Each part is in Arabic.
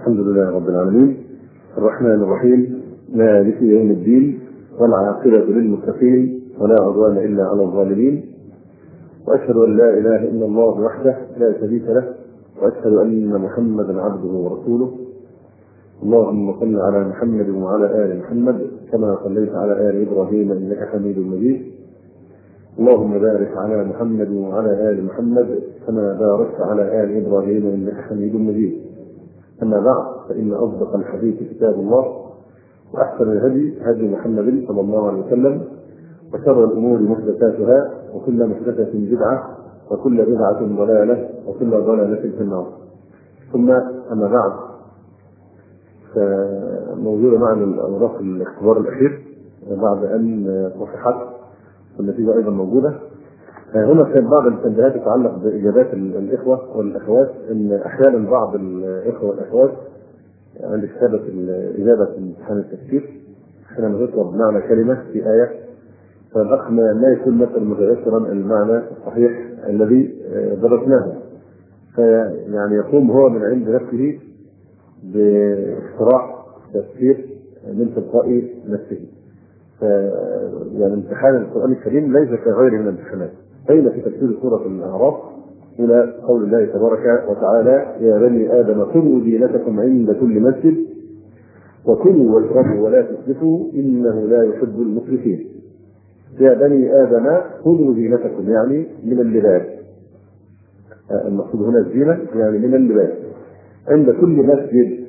الحمد لله رب العالمين الرحمن الرحيم مالك يوم الدين والعاقبة للمتقين ولا عدوان إلا على الظالمين، وأشهد أن لا إله إلا الله وحده لا شريك له، وأشهد أن محمدا عبده ورسوله. اللهم صل على محمد وعلى آل محمد كما صليت على آل إبراهيم إنك حميد مجيد. اللهم بارك على محمد وعلى آل محمد كما باركت على آل إبراهيم إنك حميد مجيد. أما بعد، فإن أصدق الحديث كتاب الله، وأحسن الهدي هدي محمد صلى الله عليه وسلم، وشر الأمور محدثاتها، وكل محدثة بدعة، وكل بدعة ضلالة، وكل ضلالة في النار. ثم أما بعد، فموجود معنا الأوراق الاختبار الأخير بعد أن صححت، والنتيجة أيضا موجودة. هنا كان بعض التنبيهات تتعلق بإجابات الإخوة والأخوات، إن أحيانا بعض الإخوة والأخوات عند كتابة إجابة امتحان التفسير حينما تطلب معنى كلمة في آية، فالأخ ما يكون مثلا متذكرا المعنى الصحيح الذي درسناه، فيعني يقوم هو من عند نفسه باقتراح تفسير من تلقاء نفسه. يعني امتحان القرآن الكريم ليس كغيره من الامتحانات. بين في تفسير سورة الأعراف إلى قول الله تبارك وتعالى: يا بني آدم خذوا زينتكم عند كل مسجد وكلوا واشربوا ولا تسرفوا إنه لا يحب المسرفين. يا بني آدم خذوا زينتكم يعني من اللباس، المقصود هنا الزينة يعني من اللباس، عند كل مسجد.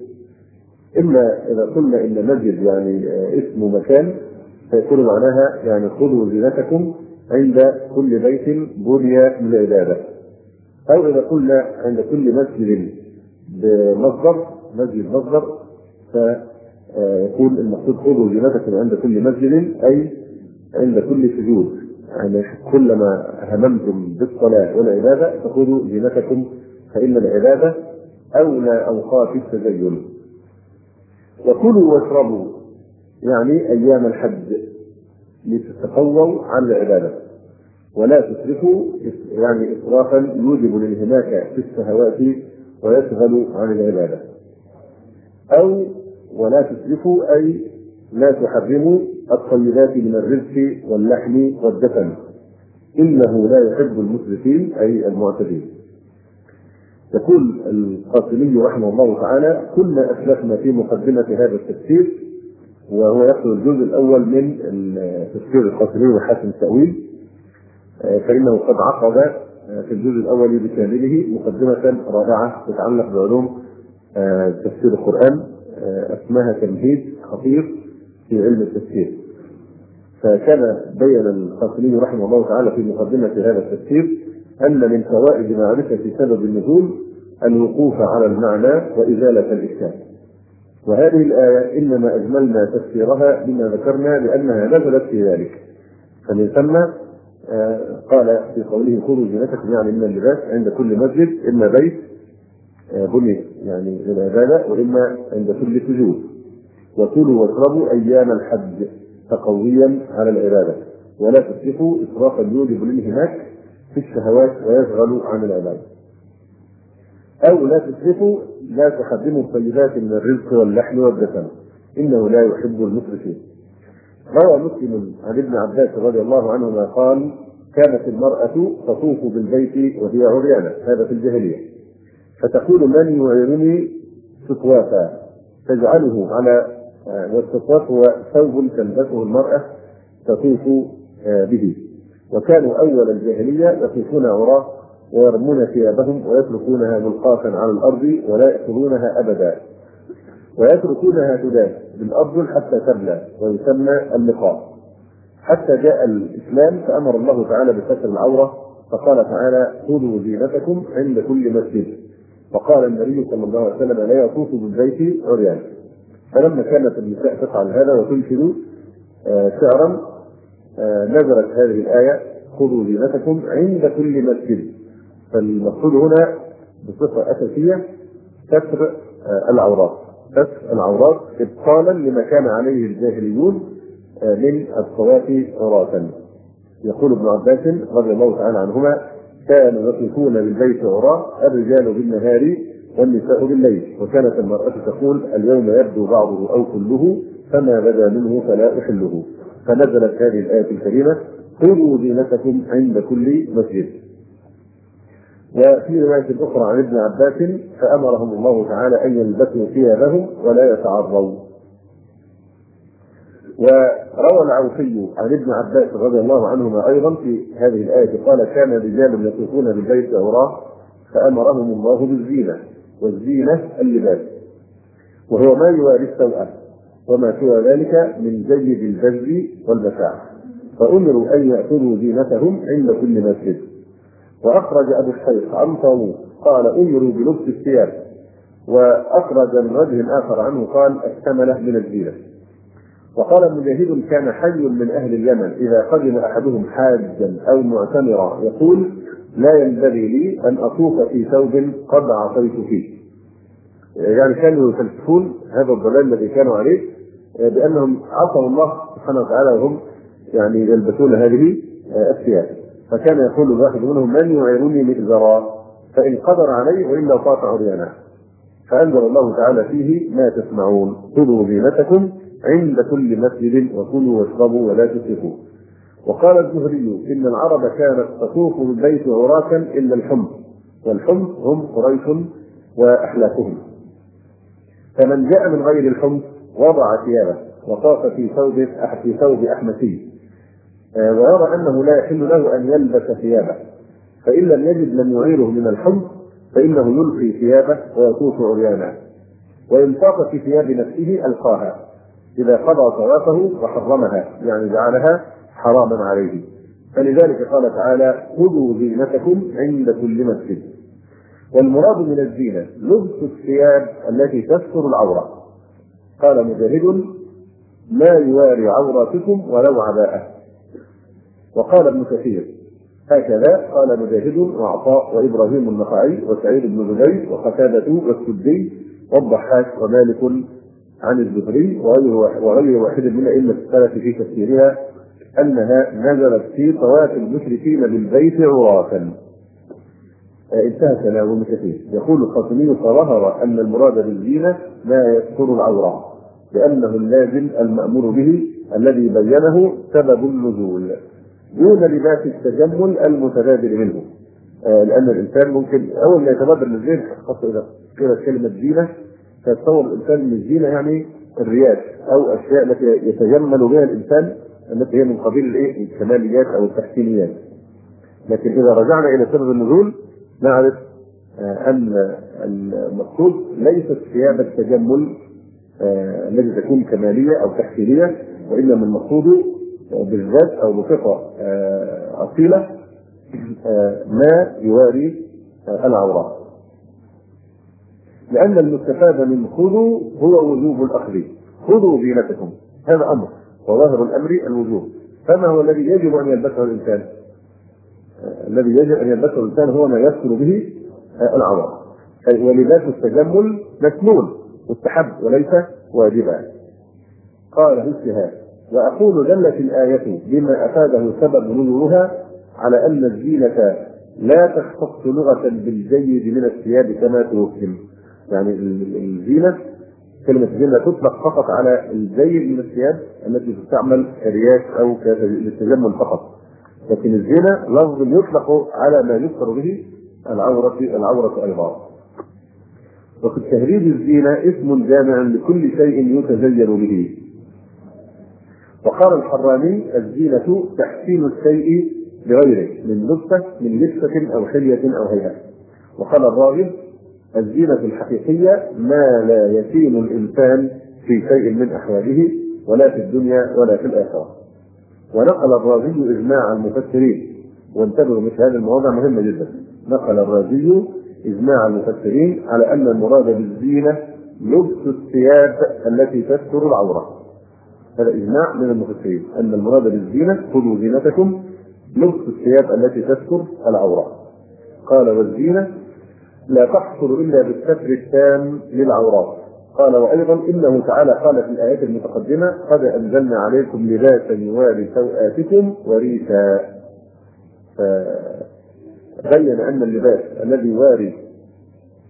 إما إذا قلنا إن مسجد يعني اسم مكان فيكون معناها يعني خذوا زينتكم عند كل بيت بني للعبادة، أو إذا قلنا عند كل مسجد بمصدر مسجد مصدر فيكون المقصود خذوا زينتكم عند كل مسجد أي عند كل سجود، يعني كلما هممتم بالصلاة والعبادة فخذوا زينتكم، فإن العبادة أولى أوقات التزين. وكلوا واشربوا يعني أيام الحج لتتقووا عن العبادة، ولا تسرفوا يعني إسرافا يوجب الانهماك في الشهوات ويشغل عن العبادة. أو ولا تسرفوا أي لا تحرموا الطيبات من الرزق واللحم والدفن إنه لا يحب المسرفين أي المعتدين. يقول القاسمي رحمه الله تعالى: كنا أسلفنا في مقدمة هذا التفسير، وهو يقصد الجزء الأول من تفسير القاسمي وحسن التأويل، فإنه قد عقد في الجزء الأول بكامله مقدمة رائعة تتعلق بعلوم تفسير القرآن، اسمها تمهيد خطير في علم التفسير. فكان بين القاسمي رحمه الله تعالى في مقدمة هذا التفسير أن من فوائد معرفة سبب النزول الوقوف على المعنى وإزالة الإشكال. وهذه الآية إنما أجملنا تفسيرها بما ذكرنا لأنها نزلت في ذلك، فمن ثم قال في قوله خذوا زينتكم يعني من اللباس عند كل مسجد، إما بيت بني يعني للعبادة، وإما عند كل سجود. وكلوا واشربوا أيام الحج تقويا على العبادة، ولا تسرفوا إسرافا يوجب الانهماك في الشهوات ويشغل عن العبادة. أو لا تسرفوا لا تحرموا الطيبات من الرزق واللحم والدسم إنه لا يحب المسرفين. روى مسلم عن ابن عباس رضي الله عنهما قال: كانت المرأة تطوف بالبيت وهي عريانة، هذا في الجاهلية، فتقول: من يعيرني سطوافا، تجعله على، والسطواف هو ثوب تلبسه المرأة تطوف به. وكانوا أول الجاهلية يطوفون عراة ويرمون ثيابهم ويتركونها ملقاة على الأرض ولا يأكلونها أبدا، ويتركونها تداس بالأرض حتى تبلى ويسمى اللقاء، حتى جاء الإسلام فأمر الله تعالى بستر العورة، فقال تعالى: خذوا زينتكم عند كل مسجد. وقال النبي صلى الله عليه وسلم: لا يطوف بالبيت عريان. فلما كانت النساء تفعل هذا وتنشد شعرا نزلت هذه الآية: خذوا زينتكم عند كل مسجد. فالمقصود هنا بصفة أساسية ستر العورات، ستر العورات إبطالا لما كان عليه الجاهليون من الطواف عراة. يقول ابن عباس رضي الله تعالى عنهما: كانوا يطوفون بالبيت عراة الرجال بالنهار والنساء بالليل، وكانت المرأة تقول اليوم يبدو بعضه أو كله فما بدا منه فلا أحله، فنزلت هذه الآية الكريمة خذوا زينتكم عند كل مسجد. وفي رواية أخرى عن ابن عباس فأمرهم الله تعالى أن يلبسوا ثيابهم ولا يتعروا. وروى العوفي عن ابن عباس رضي الله عنهما أيضا في هذه الآية قال كان رجال يطوفون بالبيت عراة فأمرهم الله بالزينة، والزينة اللباس وهو ما يواري السوء وما سوى ذلك من جيد البز والمتاع، فأمروا أن يأخذوا زينتهم عند كل مسجد. وأخرج أبو الشيخ عن طاووس قال أمروا بلبس الثياب، وأخرج من وجه آخر عنه قال الثمنة من الزينة. وقال مجاهد كان حي من أهل اليمن إذا قدم أحدهم حاجا أو معتمرا يقول لا ينبغي لي أن أطوف في ثوب قد عصيت فيه، يعني كانوا يفلسفون هذا الضلال الذي كانوا عليه بأنهم عصوا الله سبحانه وتعالى وهم يعني يلبسون هذه الثياب، فكان يقول الواحد منهم من يعيرني مئزرا فإن قدر عليه وإلا طاف عريانا، فأنزل الله تعالى فيه ما تسمعون خذوا زينتكم عند كل مسجد وكلوا واشربوا ولا تسرفوا. وقال الزهري إن العرب كانت تطوف بالبيت عراة إلا الحمص، والحمص هم قريش وأحلافهم، فمن جاء من غير الحمص وضع ثيابه وطاف في ثوب أحمسي، ويرى أنه لا يحل له أن يلبس ثيابه، فإن لم يجد من يعيره من الحمص فإنه يلقي ثيابه ويطوف عريانا، وإن طاف في ثياب نفسه ألقاها إذا قضى طوافه وحرمها، يعني جعلها حراما عليه. فلذلك قال تعالى خذوا زينتكم عند كل مسجد. والمراد من الزينة لبس الثياب التي تستر العورة. قال مجاهد ما يواري عوراتكم ولو عباءة. وقال ابن كثير هكذا قال مجاهد وعطاء وإبراهيم النخعي وسعيد بن جبير وقتادة والسدي والضحاك ومالك عن الزهري وغير واحد من أئمة السلف في تفسيرها أنها نزلت في طواف المشركين بالبيت عراة. انتهى كلام ابن كثير. يقول الخاطمي فظهر أن المراد بالزينة ما يستر العورة لأنه اللازم المأمور به الذي بينه سبب النزول دون لباس التجمل المتبادر منه، لأن الإنسان ممكن أول ما يتبادر للزين خاصة إذا قيلت كلمة زينة فيتصور الإنسان من الزينة يعني الرياش أو أشياء التي يتجمل بها الإنسان التي هي من قبيل الكماليات أو التحسينيات. لكن إذا رجعنا إلى سبب النزول نعرف أن المقصود ليست ثياب التجمل التي تكون كمالية أو تحسينية، وإنما المقصود بالذات أو بصفة أصيلة ما يواري العورات، لأن المستفاد من خذوا هو وجوب الأخذ. خذوا زينتكم هذا أمر وظاهر الأمر الوجوب، فما هو الذي يجب أن يلبسه الإنسان؟ الذي يجب أن يلبسه الإنسان هو ما يستر به العورات، ولباس التجمل مسنون مستحب وليس واجبا. قال اجتهاد. وأقول دلت الآية بما أفاده سبب نزولها على أن الزينة لا تختص لغة بالجيد من الثياب كما توهم، يعني الزينة كلمة الزينة تطلق فقط على الجيد من الثياب التي تستعمل كرياش أو للتجمل فقط، لكن الزينة لفظ يطلق على ما يذكر به العورة أيضا. وفي تهريج الزينة اسم جامع لكل شيء يتزين به. وقال الحراني الزينة تحسين الشيء بغيره من لبسة أو حلية أو هيئة. وقال الراغب الزينة الحقيقية ما لا يزين الإنسان في شيء من أحواله ولا في الدنيا ولا في الآخرة. ونقل الرازي إجماع المفسرين، وانتبهوا مثل هذه المواضع مهمة جدا، نقل الرازي إجماع المفسرين على أن المراد بالزينة لبس الثياب التي تستر العورة. هذا إجماع من المفسرين أن المراد بالزينة خذوا زينتكم لبس الثياب التي تستر العورة. قال والزينة لا تحصل إلا بالستر التام للعورات. قال وأيضا إنه تعالى قال في الآيات المتقدمة قد أنزلنا عليكم لباسا يواري سوآتكم وريشا، بين أن اللباس الذي يواري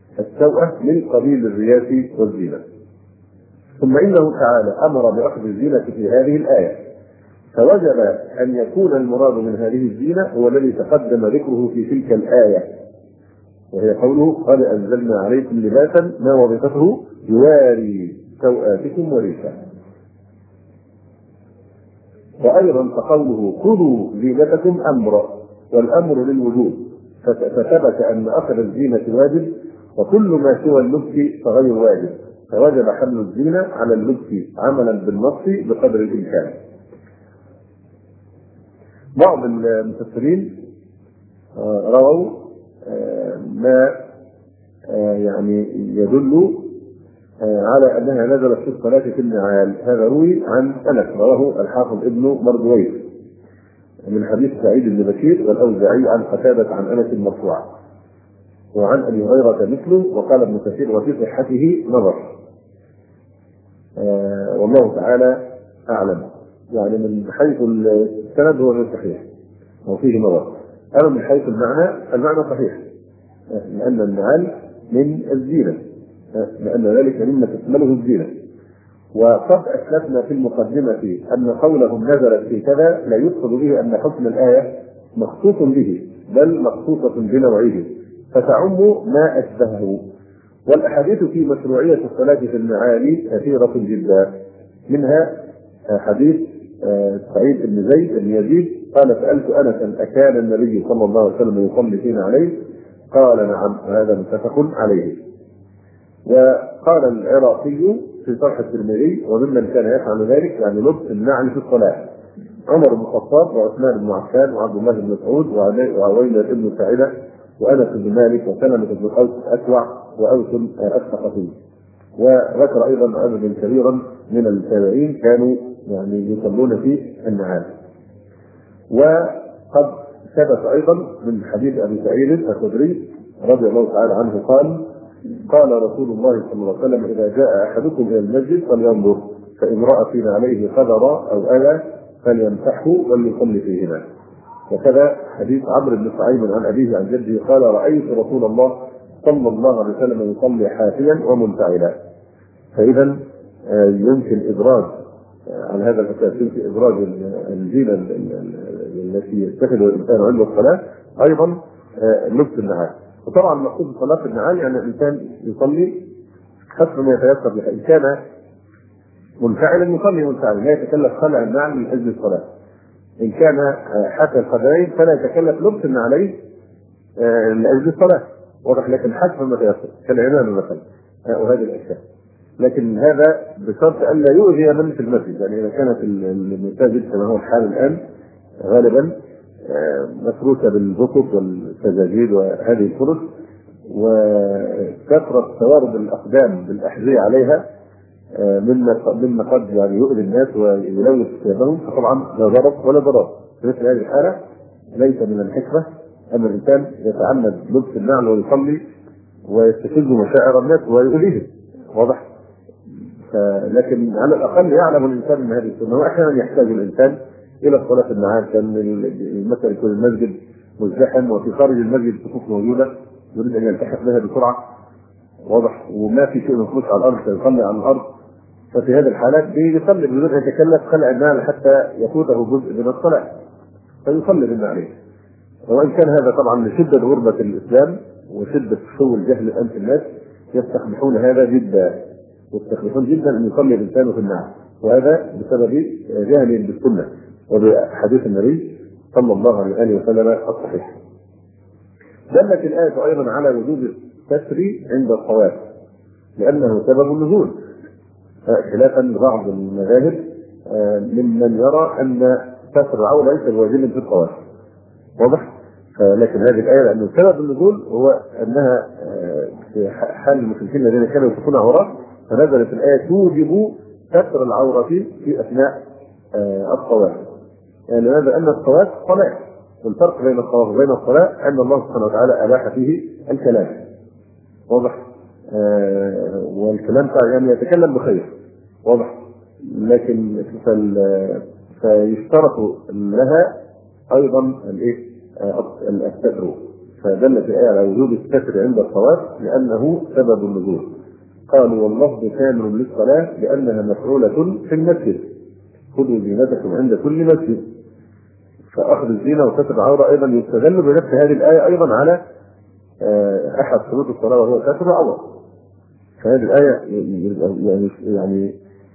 السوءة من قبيل الرياء والزينة. ثم إنه تعالى أمر بأخذ الزينة في هذه الآية، فوجب أن يكون المراد من هذه الزينة هو الذي تقدم ذكره في تلك الآية، وهي قوله قد أنزلنا عليكم لباسا ما وظيفته يواري سوآتكم وريشا. وأيضا فقوله خذوا زينتكم أمر، والأمر للوجوب، فثبت أن أخذ الزينة واجب، وكل ما سوى اللبس فغير واجب، فوجب حمل الزينة على اللبس عملا بالنص بقدر الإمكان. بعض المفسرين رووا ما يعني يدل على أنها نزلت في الصلاة في النعال. هذا روي عن أنس، رواه الحافظ ابن مردويه من حديث سعيد بن بشير والأوزاعي عن قتادة عن أنس مرفوعا، وعن أبي هريرة مثله. وقال ابن كثير وفي صحته نظر، والله تعالى أعلم. يعني من حيث السند هو غير صحيح وفيه نظر، أما من حيث المعنى صحيح، لأن النعال من الزينة، لأن ذلك مما تشمله الزينة. وقد أسلفنا في المقدمة أن قولهم نزلت في كذا لا يقصد به أن حكم الآية مخصوص به، بل مخصوصة بنوعه فتعم ما أشبهه. والأحاديث في مشروعية الصلاة في النعال كثيرة جدا، منها حديث سعيد بن زيد بن يزيد قال سألت أنسا أكان النبي صلى الله عليه وسلم يصلي فينا عليه؟ قال نعم، وهذا متفق عليه. وقال العراقي في شرح الترمذي وممن كان يفعل ذلك يعني لبس النعل في الصلاة عمر بن الخطاب وعثمان بن عفان وعبد الله بن مسعود وعويمر بن سعيدة وأنس بن مالك وسلمة بن قوس الأكوع وأوس الثقفي. وذكر أيضا عددا كبيرا من التابعين كانوا يعني يصلون في النعال. وقد ثبت أيضا من حديث أبي سعيد الخدري رضي الله تعالى عنه قال رسول الله صلى الله عليه وسلم إذا جاء أحدكم إلى المسجد فلينظر فإن رأى في عليه قدر أو أذى فليمسحه وليصلي فيهما. وكذا حديث عمرو بن سعيد عن أبيه عن جده قال رأيت رسول الله صلى الله عليه وسلم يصلي حافيا ومنفعلا. فإذا يمكن إدراج على هذا الأساس يمكن إدراج الزينة التي يتخذها الإنسان عند الصلاة أيضا لبس النعال. وطبعا مقصود صلاة النعال يعني الإنسان يصلي حسب ما يتيسر له، إن كان منفعلا يصلي منفعلا لا يتكلف خلع النعل من أجل الصلاة، إن كان حتى الخدين فلا يتكلف لبس النعلين لأجل الصلاة، واضح، لكن حسب ما تيسر كالعمام مثلا وهذه الأشياء. لكن هذا بشرط أن لا يؤذي من في المسجد، يعني إذا كانت المساجد كما هو الحال الآن غالبا مفروشة بالبسط والسجاجيد وهذه الفرش وكثرة توارد الأقدام بالأحذية عليها مما قد يعني يؤذي الناس ويلوث ثيابهم، فطبعا لا ضرر ولا ضرر. في مثل هذه الحالة ليس من الحكمة أن الإنسان يتعمد لبس النعل ويصلي ويستفز مشاعر الناس ويؤذيهم، واضح. لكن على الأقل يعلم الإنسان من هذه السنة، وأحيانا يحتاج الإنسان إلى الصلاة في النعال، كان مثلا يكون المسجد مزدحم وفي خارج المسجد صفوف موجودة يريد أن يلتحق بها بسرعة، واضح، وما في شيء مفروش على الأرض فيصلي على الأرض، ففي هذه الحالات بيصلي بدون أن يتكلف خلع النعل حتى يفوته جزء من الصلاة فيصلي بالنعل. وإن كان هذا طبعا لشدة غربة الإسلام وشدة سوء الجهل الآن في الناس يستقبحون هذا جدا، يستقبحون جدا أن يصلي الإنسان في النعل، وهذا بسبب جهل بالسنة وبحديث النبي صلى الله عليه وسلم الصحيح. دلت الآية أيضا على وجوب الستر عند الطواف لأنه سبب النزول، خلافا لبعض المذاهب ممن يرى أن ستر العورة ليس بواجب في الطواف، واضح. لكن هذه الآية لأن سبب النزول هو أنها في حال المشركين الذين كانوا يصفون عورات، فنزلت الآية توجب ستر العورة في أثناء الطواف، يعني لماذا؟ أن الطواف صلاة، والفرق بين الطواف وبين الصلاة أن الله سبحانه وتعالى أباح فيه الكلام، واضح، والكلام يعني يتكلم بخير، واضح، لكن فيشترط لها أيضا الستر فدلت الآية على وجوب الستر عند الصلاة لأنه سبب النزول. قالوا واللفظ كامل للصلاة لأنها مفعولة في المسجد، خذوا زينتكم عند كل مسجد. فأخذ الزينة وستر العورة أيضا يستدل بنفس هذه الآية أيضا على أحد شروط الصلاة وهو ستر العورة. فهذه الآية يعني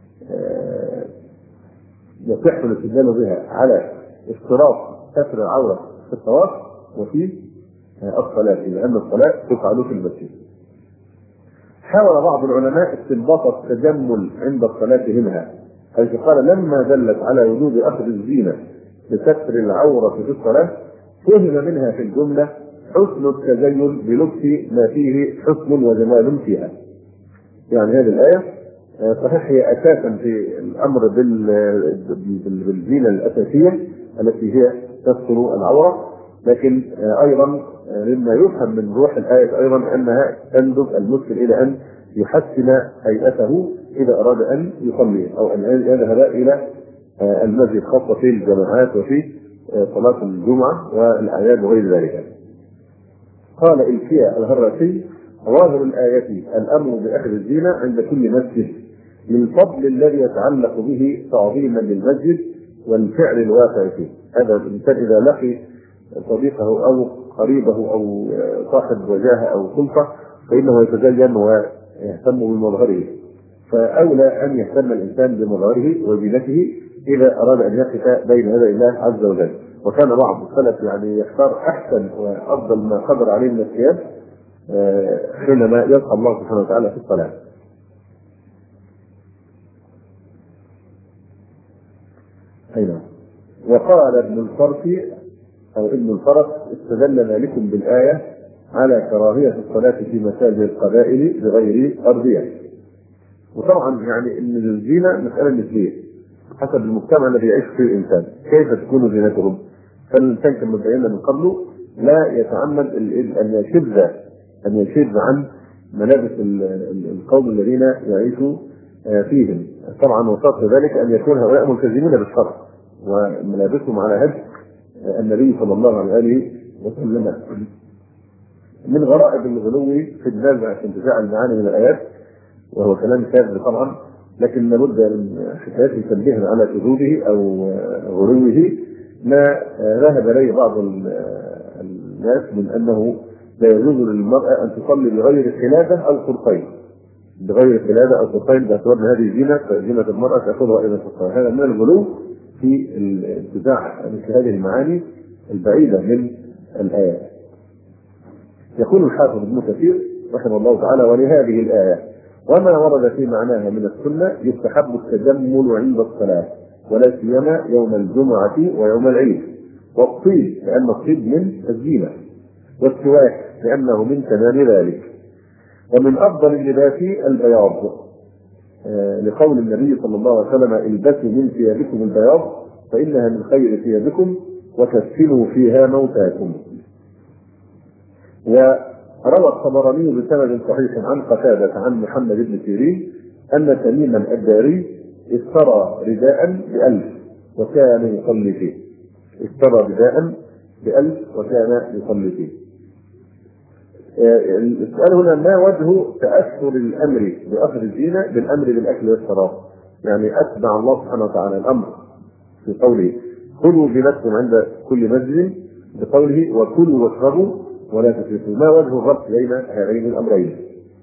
يصح الاستدلال بها على اشتراط ستر العورة في الطواف وفي الصلاة، لأن الصلاة تفعل في المسجد. حاول بعض العلماء استنباط التجمل عند الصلاة منها، حيث قال لما دلت على وجوب أخذ الزينة لستر العورة في الصلاة فهم منها في الجملة حسن التزين بلبس ما فيه حسن وجمال فيها. يعني هذه الآية صحيح هي أساسا في الأمر بالزينة الأساسية التي هي تستر العورة، لكن أيضا مما يفهم من روح الآية أيضا أنها تندب المسلم إلى أن يحسن هيئته إذا أراد أن يصلي أو أن يذهب إلى المسجد، خاصة في الجماعات وفي صلاة الجمعة والأعياد وغير ذلك. قال إلكيا الهراسي ظاهر الآية الأمر بأخذ الزينة عند كل مسجد للفضل الذي يتعلق به تعظيما للمسجد والفعل الواقع فيه. هذا الإنسان إذا لقي صديقه أو قريبه أو صاحب وجاهة أو سلطة فإنه يتزين ويهتم بمظهره، فأولى أن يهتم الإنسان بمظهره وزينته إذا أراد أن يقف بين يدي الله عز وجل. وكان بعض السلف يعني يختار أحسن وأفضل ما قدر عليه من الثياب حينما يلقى الله سبحانه وتعالى في الصلاة. أيضا وقال ابن الفرس أو ابن الفرس استدل ذلكم بالآية على كراهية الصلاة في مساجد القبائل بغير أرضية. وطبعا يعني إن الزينة مسألة نسبية حسب المجتمع الذي يعيش فيه الإنسان، كيف تكون زينتهم. فالإنسان كما بينا من قبله لا يتعمد أن يشذ عن ملابس القوم الذين يعيشوا فيهم. طبعا وشرط ذلك أن يكون هؤلاء ملتزمين بالشرع وملابسهم على هدي النبي صلى الله عليه وسلم. من غرائب الغلو في النزع في انتزاع المعاني من الآيات، وهو كلام كاذب طبعا، لكن لابد من حكايات تنبيه على شذوذه أو غلوه، ما ذهب إليه بعض الناس من أنه لا يجوز للمرأة أن تصلي بغير خلافة أو قرطين، بغير خلافة أو قرطين باعتبار أن هذه زينة المرأة تأخذها إلى الصلاة. هذا من الغلو في انتزاع مثل هذه المعاني البعيدة من الآيات. يقول الحافظ ابن كثير رحمه الله تعالى ولهذه الآية وما ورد في معناها من السنة يستحب التجمل عند الصلاة ولا سيما يوم الجمعة ويوم العيد، والطيب لأن الطيب من الزينة، والسواك لأنه من تمام ذلك. ومن أفضل اللباس البياض لقول النبي صلى الله عليه وسلم البسوا من ثيابكم البياض فإنها من خير ثيابكم وكفنوا فيها موتاكم. وروى الطبراني بسند صحيح عن قتادة عن محمد بن سيرين أن تميما الداري اشترى رداء ب1000 وكان يصلي فيه. اشترى رداء ب1000 وكان يصلي فيه. السؤال هنا ما وجه تأثر الأمر بأخذ الزينة بالأمر بالأكل والشراب؟ يعني أتبع الله سبحانه وتعالى الأمر في قوله خذوا زينتكم عند كل مسجد بقوله وكلوا واشربوا ولا تسرفوا. ما وجه الربط بين هذين الأمرين؟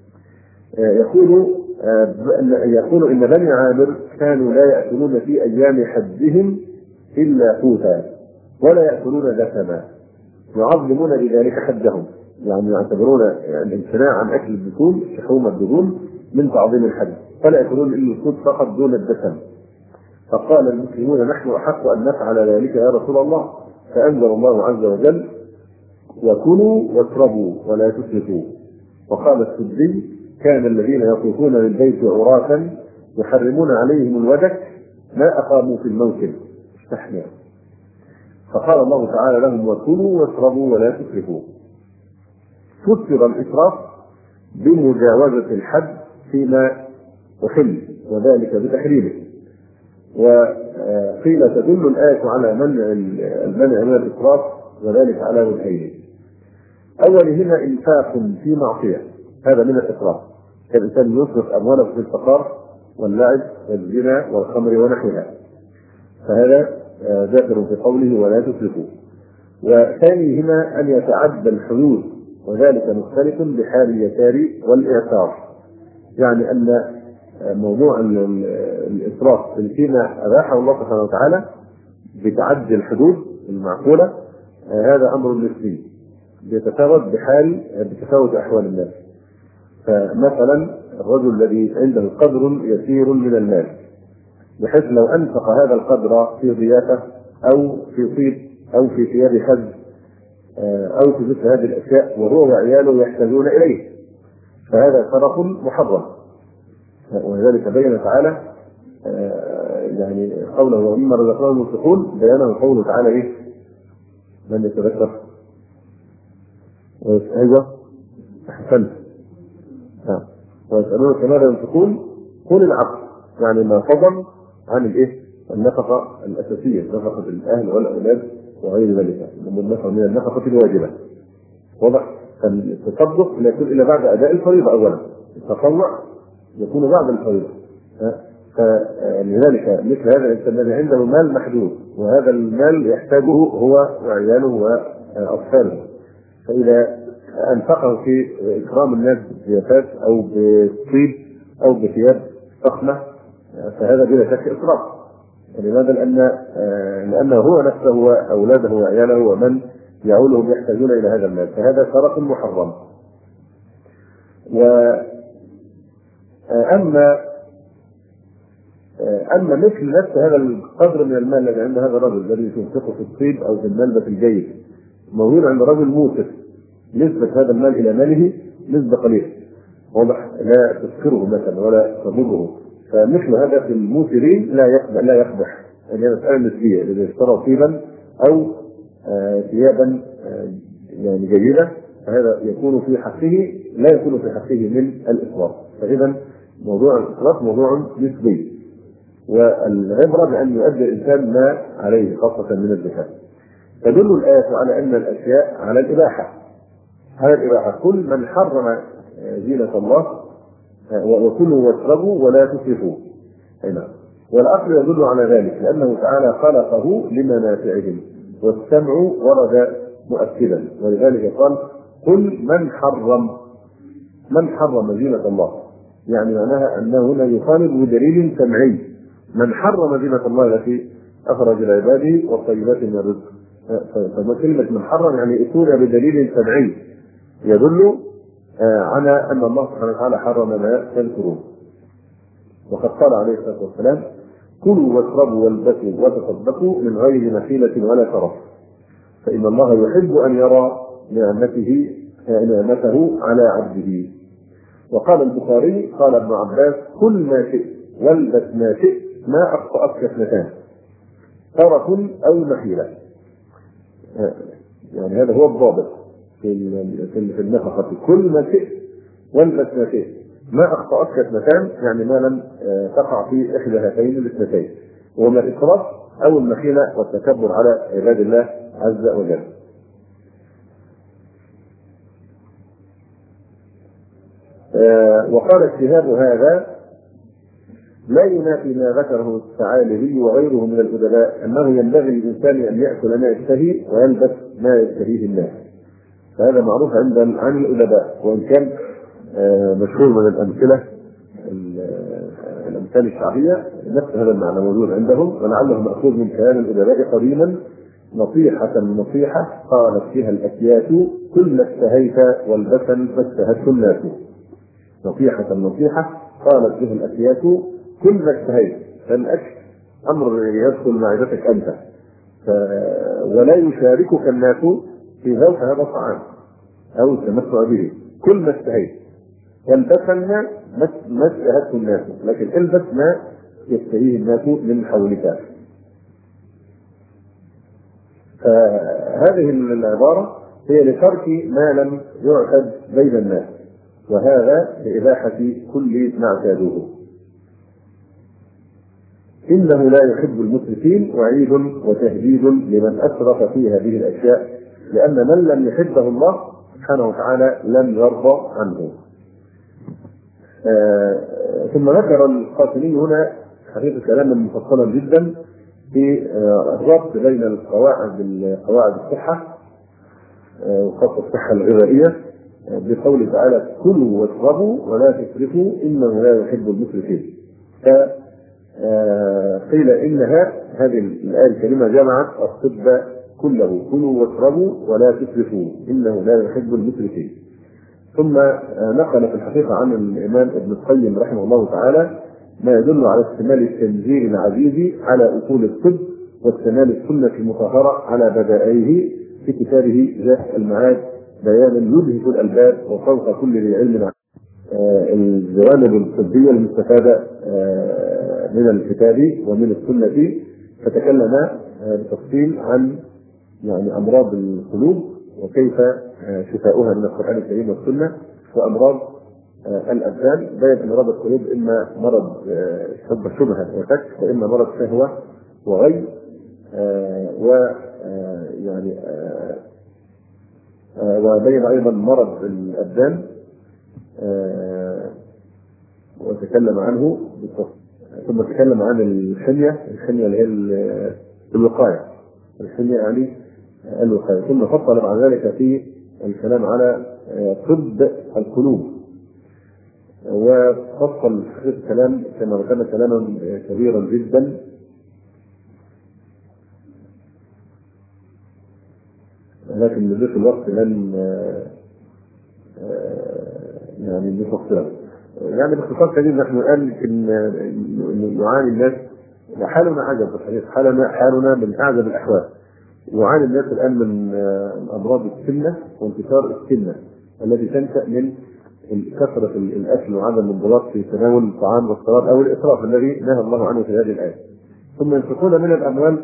يقول إن بني عامر كانوا لا يأكلون في أيام حجهم إلا قوتا ولا يأكلون دسما، يعظمون بذلك حجهم، يعني يعتبرون الامتناع عن أكل الدسوم شحوم الدهون من تعظيم الحج، فلا يأكلون إلا القوت فقط دون الدسم. فقال المسلمون نحن أحق أن نفعل ذلك يا رسول الله، فأنزل الله عز وجل وكلوا واشربوا ولا تسرفوا. وقال السدي كان الذين يطوفون بالبيت عراة يحرمون عليهم الودك ما أقاموا في الموسم استحياء، فقال الله تعالى لهم وكلوا واشربوا ولا تسرفوا. فسر الإسراف بمجاوزة الحد فيما أحل وذلك بتحريمه، وقيل تدل الآية على منع المنع من الإسراف وذلك على وجهين. أولهما إنفاق في معصية، هذا من الإسراف، كالإنسان يصرف أمواله في الفقار واللعب والزنا والخمر ونحوها، فهذا داخل في قوله ولا تسرفوا. وثانيهما أن يتعدى الحدود، وذلك مختلف بحال اليسار والإعسار، يعني أن موضوع الإسراف فيما أباحه الله سبحانه وتعالى بتعدي الحدود المعقولة، هذا أمر نسبي بيتفاوت بتفاوت أحوال الناس. فمثلا الرجل الذي عنده قدر يسير من المال، بحيث لو أنفق هذا القدر في ضيافة أو في طيب أو في ثياب حج أو في مثل هذه الأشياء وهو وعياله يحتاجون إليه، فهذا صرف محرم. ولذلك بين تعالى يعني قوله ومما رزقناهم ينفقون، بيانه قوله تعالى إيه؟ من يتذكر؟ أيوه أحسنت. ويسألونك ماذا ينفقون قل العفو، يعني ما فضل عن الإيه؟ النفقة الأساسية، نفقة الأهل والأولاد وغير ذلك من النفقة الواجبة. واضح؟ فالتصدق لا يكون إلا بعد أداء الفريضة أولا، التطوع يكون بعد الفريضة. فلذلك مثل هذا الإنسان الذي عنده مال محدود وهذا المال يحتاجه هو وعياله وأطفاله، فإذا أنفقه في إكرام الناس بزيافات أو بطيب أو بثياب فخمة فهذا بلا شك إسراف. لماذا؟ لأنه هو نفسه وأولاده وعياله ومن يعولهم يحتاجون إلى هذا المال، فهذا شرف محرم. أما مثل نفس هذا القدر من المال الذي عند هذا الرجل الذي ينفقه في الطيب أو في الملبس الجيد موجود عند رجل موسر، نسبة هذا المال إلى ماله نسبة قليلة، واضح، لا تذكره مثلا ولا تضره، فمثل هذا في الموسرين لا يقبح، يعني مسألة نسبية، إذا اشترى طيبا أو ثيابا يعني جيدة فهذا يكون في حقه لا يكون في حقه من الإسراف. فإذا موضوع الإسراف موضوع نسبي، والعبرة بأن يؤدي الإنسان ما عليه خاصة من الزكاة. تدل الآية على أن الأشياء على الإباحة، كل من حرم زينة الله وكلوا واشربوا ولا تسرفوا. والأصل يدل على ذلك لأنه تعالى خلقه لمنافعهم، والسمع ورد مؤكدا، ولذلك قال كل من حرم زينة الله، يعني معناها أنه هنا يخالف بدليل سمعي، من حرم زينة الله التي أخرج لعباده والطيبات من الرزق. فكلمة من حرم يعني اتوني بدليل سمعي يدل على أن الله سبحانه وتعالى حرم ما تذكرون. وقد قال عليه الصلاة والسلام كلوا واشربوا والبسوا وتصدقوا من غير مخيلة ولا شرف، فإن الله يحب أن يرى نعمته على عبده. وقال البخاري قال ابن عباس كل ما شئت والبس ما شئت ما أخطأتك اثنتان، ترف أو مخيلة. يعني هذا هو الضابط في النفقة، كل ما شئت والبس ما شئت ما أخطأتك اثنتان، يعني ما لم تقع في إحدى هاتين الاثنتين، وما الإسراف أو المخيلة والتكبر على عباد الله عز وجل. وقال اجتهاد هذا لا ينافي ما ذكره الثعالبي وغيره من الأدباء أنه ينبغي للإنسان أن يأكل ما يشتهي ويلبس ما يشتهيه الناس، فهذا معروف عن الأدباء، وإن كان مشهور من الأمثلة الشعبية نفس هذا المعنى موجود عندهم، ولعله مأخوذ من كلام الأدباء قديما نصيحة قالت فيها الأكياس كل ما اشتهيت والبسا فاشتهته الناس. نصيحة قالت فيها الأكياس كل ما اشتهيت، فالأكل أمر يدخل معدتك أنت، ولا يشاركك الناس في ذوق هذا الطعام أو التمتع به. كل ما اشتهيت والبسا ما اشتهته الناس، لكن البس ما يشتهيه الناس من حولك. فهذه العبارة هي لترك ما لم يعتد بين الناس، وهذا لإباحة كل ما اعتادوه. إنه لا يحب المسرفين، وعيد وتهديد لمن أسرف في هذه الأشياء، لأن من لم يحبه الله سبحانه وتعالى لم يرضى عنه. ثم ذكر القاسمي هنا حقيقة كلاما مفصلا جدا في الربط بين قواعد الصحة وخاصة الصحة الغذائية بقوله تعالى كلوا واشربوا ولا تسرفوا إنه لا يحب المسرفين. قيل إنها هذه الآية الكريمة جمعت الطب كله، كلوا واشربوا ولا تسرفوا إنه لا يحب المسرفين. ثم نقل في الحقيقة عن الإمام ابن القيم رحمه الله تعالى ما يدل على اشتمال التنزيل العزيز على أصول الطب واستمال السنة المطهرة على بدائعه في كتابه ذات المعاد بيانا يدهش الألباب وفوق كل ذي علم الجوانب الطبية المستفادة من الكتاب ومن السنة. فتكلم بتفصيل عن يعني أمراض القلوب وكيف شفاؤها من القرآن الكريم والسنة، وأمراض الأبدان. بين أمراض القلوب إما مرض شبهة وشك، وإما مرض شهوة وغي، ويعني وبين أيضا مرض الأبدان وتكلم عنه بالتفصيل. ثم تكلم عن الحمية اللي هي الوقاية، الحمية يعني الوقاية. ثم فصل بعد ذلك في الكلام على طب القلوب، وفصل في الكلام كما ذكرنا كلاما كبيرا جدا، لكن لذلك الوقت لن يعني نفصله. يعني باختصار شديد نحن الآن إن يعاني الناس، حالنا عجب في الحقيقة، حالنا من أعجب الأحوال. يعاني الناس الآن من أمراض السمنة وانتشار السمنة الذي تنشأ من كثرة الأكل وعدم الانضباط في تناول الطعام والشراب أو الإسراف الذي نهى الله عنه في هذه الآية. ثم ينفقون من الأموال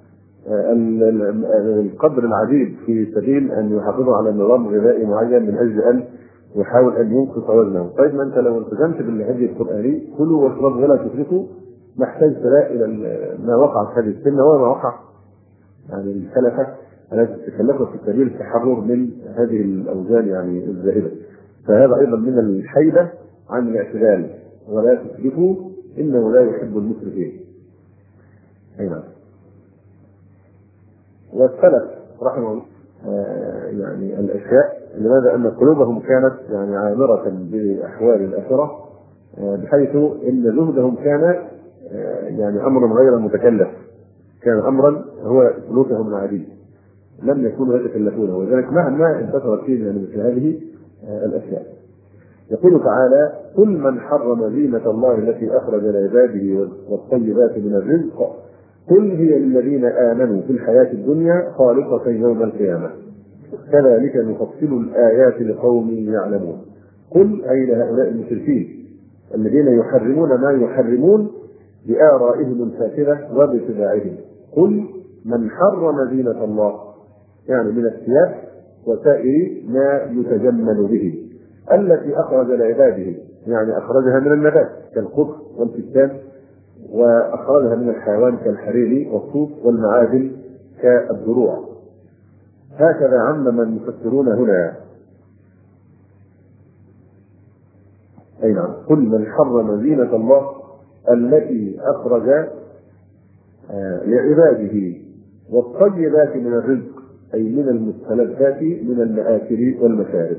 القدر العديد في سبيل أن يحافظوا على نظام غذائي معين من أجل أن يحاول أن ينقص وزنه. طيب ما أنت لو التزمت بالهدي القرآني كلوا واشربوا ولا تسرفوا، محتاج تلاقي إلى ما وقع في هذه السنة وما وقع يعني السلفة التي تكلفت في سبيل التحرر من هذه الأوزان يعني الزائدة. فهذا أيضا من الحيدة عن الاعتدال، ولا تسرفوا إنه لا يحب المسرفين. أي نعم. والسلف رحمه الله يعني الأشياء لماذا أن قلوبهم كانت يعني عامرة بأحوال الآخرة، بحيث أن زهدهم كان يعني أمرا غير متكلف، كان أمرا هو سلوكهم العادي، لم يكونوا يتكلفونه، وذلك مهما انتشرت فيه يعني مثل هذه الأشياء. يقول تعالى كل من حرم زينة الله التي أخرج لعباده والطيبات من الرزق قل هي للذين آمنوا في الحياة الدنيا خالصة يوم القيامة كذلك نفصل الآيات لقوم يعلمون. قل أي لهؤلاء المشركين الذين يحرمون ما يحرمون بآرائهم الفاسدة وباتباعهم، قل من حرم زينة الله يعني من الثياب وسائر ما يتجمل به التي أخرج لعباده، يعني أخرجها من النبات كالخبز والكتان، وأخرجها من الحيوان كالحرير والصوف والمعادن كالدروع. هكذا عمم المفسرون هنا. أي نعم. قل من حرم زينة الله التي أخرج لعباده والطيبات من الرزق أي من المستلذات من المآكل والمشارب.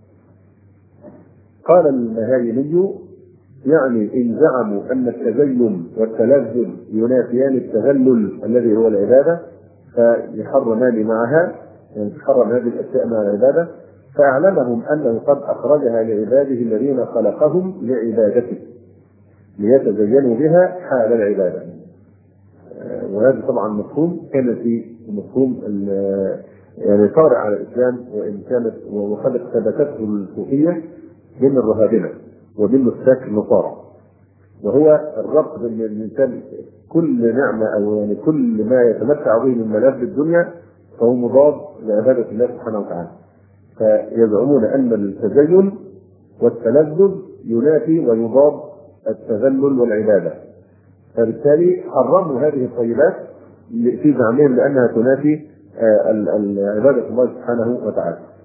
قال المهايمي يعني إن زعموا أن التزين والتلذذ ينافيان التذلل الذي هو العبادة فيحرمان معها، يعني تحرم هذه الأشياء مع العبادة، فأعلمهم أنه قد أخرجها لعباده الذين خلقهم لعبادته ليتزينوا بها حال العبادة. وهذا طبعا مفهوم كان في مفهوم يعني طارئ على الإسلام، وإن كانت وقد اقتبسته الصوفية من الرهابنة ومن مساك النصارى، وهو الربط بين الإنسان كل نعمة أو يعني كل ما يتمتع به من ملاذ الدنيا فهو مضاد لعبادة الله سبحانه وتعالى. فيزعمون أن التزين والتلذذ ينافي ويضاد التذلل والعبادة، فبالتالي حرموا هذه الطيبات في زعمهم لأنها تنافي عبادة الله سبحانه وتعالى.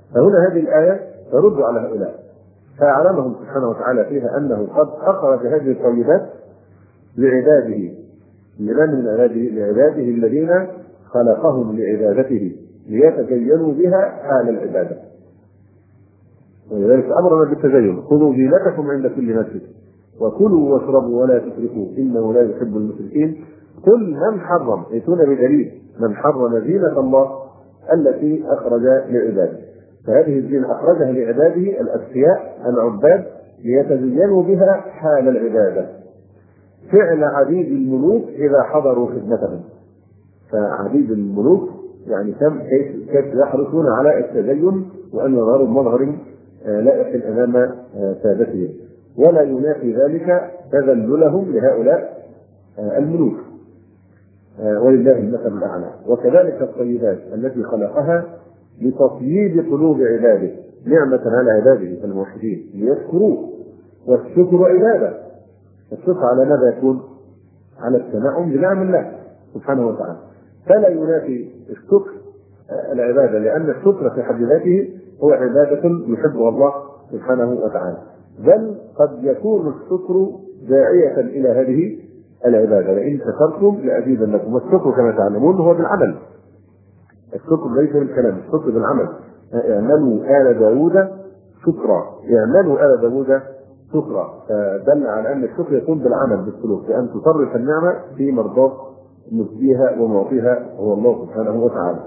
فهنا هذه الآية ترد على هؤلاء، فأعلمهم سبحانه وتعالى فيها أنه قد أخرج هذه الطيبات لعباده، لمن من لعباده الذين خلقهم لعبادته ليتزينوا بها حال العبادة. ولذلك أمرنا بالتزين، خذوا زينتكم عند كل مسجد وكلوا واشربوا ولا تسرفوا إنه لا يحب المسرفين. قل من حرم، يأتون بدليل من حرم زينة الله التي أخرج لعباده. فهذه الزينة أخرجها لعباده الأذكياء العباد ليتزينوا بها حال العبادة، فعل عبيد الملوك إذا حضروا خدمتهم. فعبيد الملوك يعني كيف يحرصون على التزين وأن يظهروا بمظهر لائق أمام سادتهم، ولا ينافي ذلك تذللهم لهؤلاء الملوك، ولله المثل الأعلى. وكذلك الطيبات التي خلقها لتطييب قلوب عباده نعمة على عباده الموحدين ليشكروه، والشكر عبادة. الشكر على ماذا يكون؟ على التنعم بنعم الله سبحانه وتعالى، فلا ينافي الشكر العبادة، لأن الشكر في حد ذاته هو عبادة يحبها الله سبحانه وتعالى، بل قد يكون الشكر داعية إلى هذه العبادة، لئن شكرتم لأزيدنكم. والشكر كما تعلمون هو بالعمل، الشكر ليس بالكلام، الشكر بالعمل. اعملوا آل داود شكرا، اعملوا آل داود شكرا، دل على أن الشكر يكون بالعمل بالسلوك، بأن تصرف النعمة في مرضاة مسديها ومعطيها هو الله سبحانه وتعالى.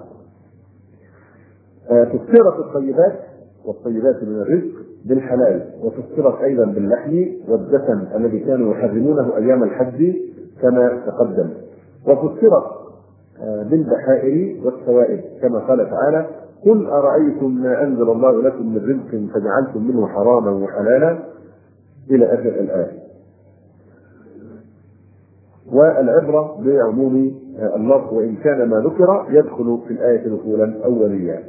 فسرت الطيبات والطيبات من الرزق بالحلال، وفسرت أيضا باللحم والدسم الذي كانوا يحرمونه أيام الحج كما تقدم، وفسرت بالبحائر والسوائب كما قال تعالى قل أرأيتم ما أنزل الله لكم من رزق فجعلتم منه حراما وحلالا إلى آخر الآية. والعبرة بعموم اللفظ، وإن كان ما ذكر يدخل في الآية دخولا أوليا.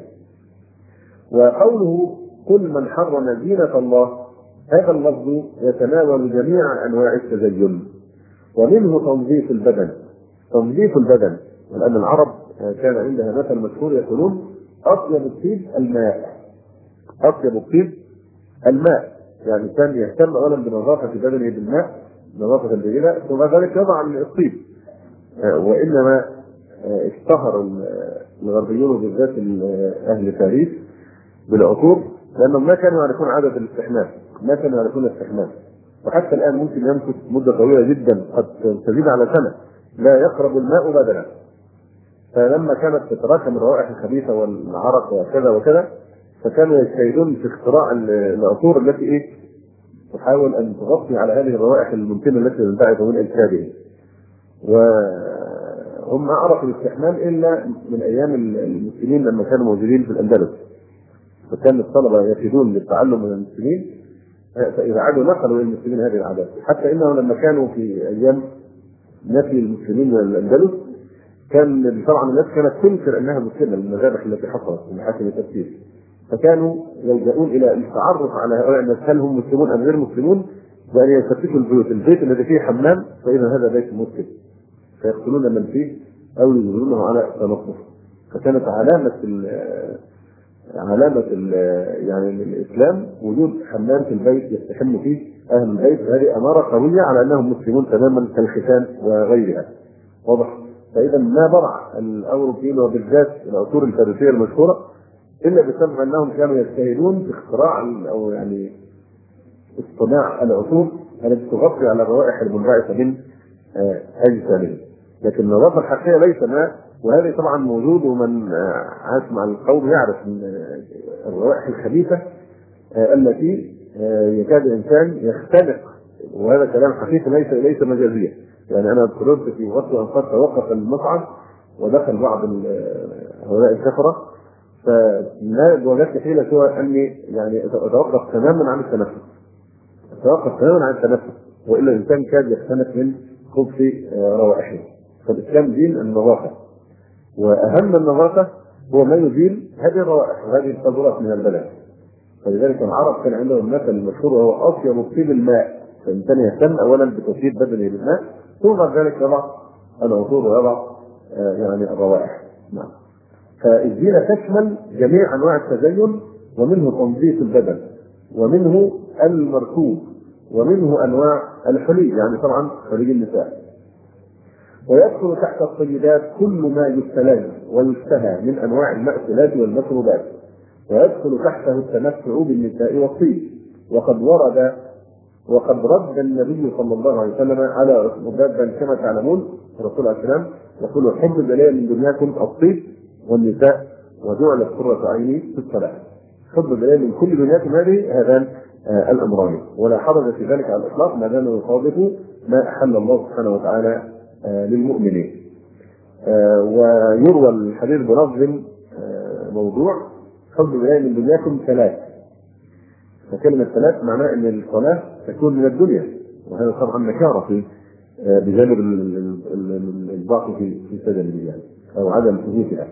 وقوله قل من حرم زينة الله، هذا اللفظ يتناول جميع أنواع التزين، ومنه تنظيف البدن. تنظيف البدن، لأن العرب كان عندها مثل مشهور يقولون أطيب الطيب الماء، أطيب الطيب الماء، يعني كان يهتم أولا بنظافة بدنه بالماء نظافة جيدة، ثم ذلك يضع الطيب. وإنما اشتهر الغربيون بالذات أهل باريس بالعطور، لأنهم ما كانوا يعرفون عادة الاستحمام، ما كانوا يعرفون الاستحمام، وحتى الآن ممكن يمكث مدة طويلة جدا قد تزيد على سنة لا يقرب الماء بدنا. فلما كانت تتراكم الروائح الخبيثة والعرق وكذا وكذا، فكانوا يجتهدون في اختراع العطور التي تحاول أن تغطي على هذه الروائح الممكنة التي تنبعث من أجسادهم. وهم عرفوا الاستحمام إلا من أيام المسلمين لما كانوا موجودين في الأندلس، فكان الطلبة يفيدون للتعلم من المسلمين، فإذا عادوا نقلوا للمسلمين هذه العادات. حتى إنهم لما كانوا في أيام نفي المسلمين من الأندلس كان طبعا الناس كانت تنكر أنها مسلمة للمذابح التي حصلت في محاكم التفسير، فكانوا يلجؤون إلى التعرف على هؤلاء الناس هل هم مسلمون أم غير مسلمون، بأن يفتشوا البيت الذي فيه حمام فإذا هذا بيت مسلم، فيقتلون من فيه أو يجبرونه على تنصف. فكانت علامة يعني الإسلام وجود حمام في البيت يستحم فيه أهل البيت، هذه أمارة قوية على أنهم مسلمون تماما كالختان وغيرها. واضح؟ فإذا ما برع الأوروبيين وبالذات العطور الفارسية المشهورة إلا بسبب أنهم كانوا يجتهدون في اختراع أو يعني اصطناع العطور التي تغطي على الروائح المنبعثة من أجسامهم. لكن النظافة الحقيقية ليس ما، وهذه طبعا موجود، ومن عاش مع القوم يعرف من الروائح الخبيثة التي يكاد الإنسان يختنق، وهذا كلام حقيقي ليس مجازيا. يعني أنا اضطررت في وقت أن قد توقف المصعد ودخل بعض هؤلاء الكفرة، فما وجدت حيلة سوى أني يعني أتوقف تماما عن التنفس، وإلا الإنسان كاد يختنق من خبث روائحه. فالإسلام دين النظافة، وأهم النظافة هو ما يزيل هذه الروائح وهذه القذورات من البدن. فلذلك العرب كان عندهم المثل المشهور وهو أطيب الطيب الماء، فالإنسان يهتم أولا بتطيب بدنه بالماء، ثم بعد ذلك يضع العطور ويضع يعني الروائح. نعم. فالزينة تشمل جميع أنواع التزين ومنه تنظيف البدن، ومنه المركوب، ومنه أنواع الحلي، يعني طبعا حلي النساء. ويدخل تحت الطيبات كل ما يستلذ ويشتهى من أنواع المأكولات والمشروبات، ويدخل تحته التمتع بالنساء والطيب. وقد رد النبي صلى الله عليه وسلم على مدابا كما تعلمون الرسول عليه السلام يقول: حب الإله من دنياكم الطيب والنساء وجعل قرة عيني في الصلاة. حب الإله من كل دنياكم هذان الأمران، ولا حرج في ذلك على الإطلاق ما دام يصادق ما أحل الله سبحانه وتعالى للمؤمنين. ويروى الحديث بلفظ موضوع: حب الإله من دنياكم ثلاث. فكلمة ثلاث معناه أن الصلاة تكون من الدنيا، وهذا طبعا نكارة في بجانب الباقي في سجن يعني أو عدم ثبوتها.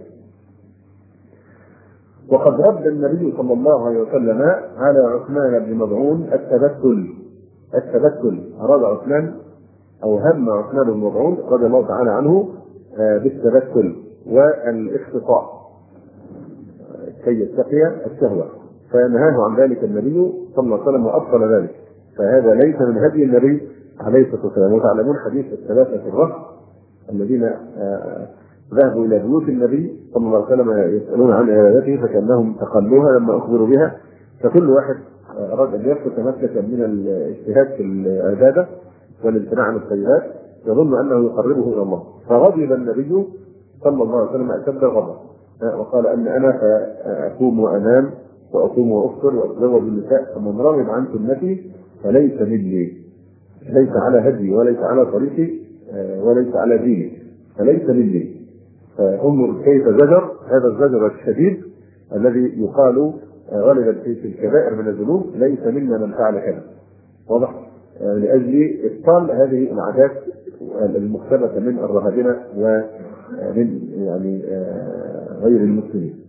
وقد رد النبي صلى الله عليه وسلم على عثمان بن مظعون التبتل. أراد عثمان أو هم عثمان بن مظعون رضي الله تعالى عنه بالتبتل والاختطاء كي يتقي الشهوة، فنهاه عن ذلك النبي صلى الله عليه وسلم وأبطل ذلك، فهذا ليس من هدي النبي عليه الصلاة والسلام. وتعلمون حديث الثلاثة الرهط الذين ذهبوا إلى بيوت النبي صلى الله عليه وسلم يسألون عن عبادته فكأنهم تقلوها لما أخبروا بها، فكل واحد أراد أن يثبت مسلكا من الاجتهاد في العبادة والامتناع عن الطيبات يظن أنه يقربه إلى الله، فغضب النبي صلى الله عليه وسلم أشد الغضب وقال: أنا فأقوم وأنام وأقوم وأفطر وأتزوج النساء، فمن رغب عن سنتي فليس مني، ليس على هدي وليس على طريقي وليس على ديني، فليس مني. فانظر كيف زجر هذا الزجر الشديد الذي يقال غالبا في الكبائر من الذنوب: ليس منا من فعل كذا. واضح؟ لأجل إبطال هذه العادات المختلفة من الرهبنة ومن يعني غير المسلمين.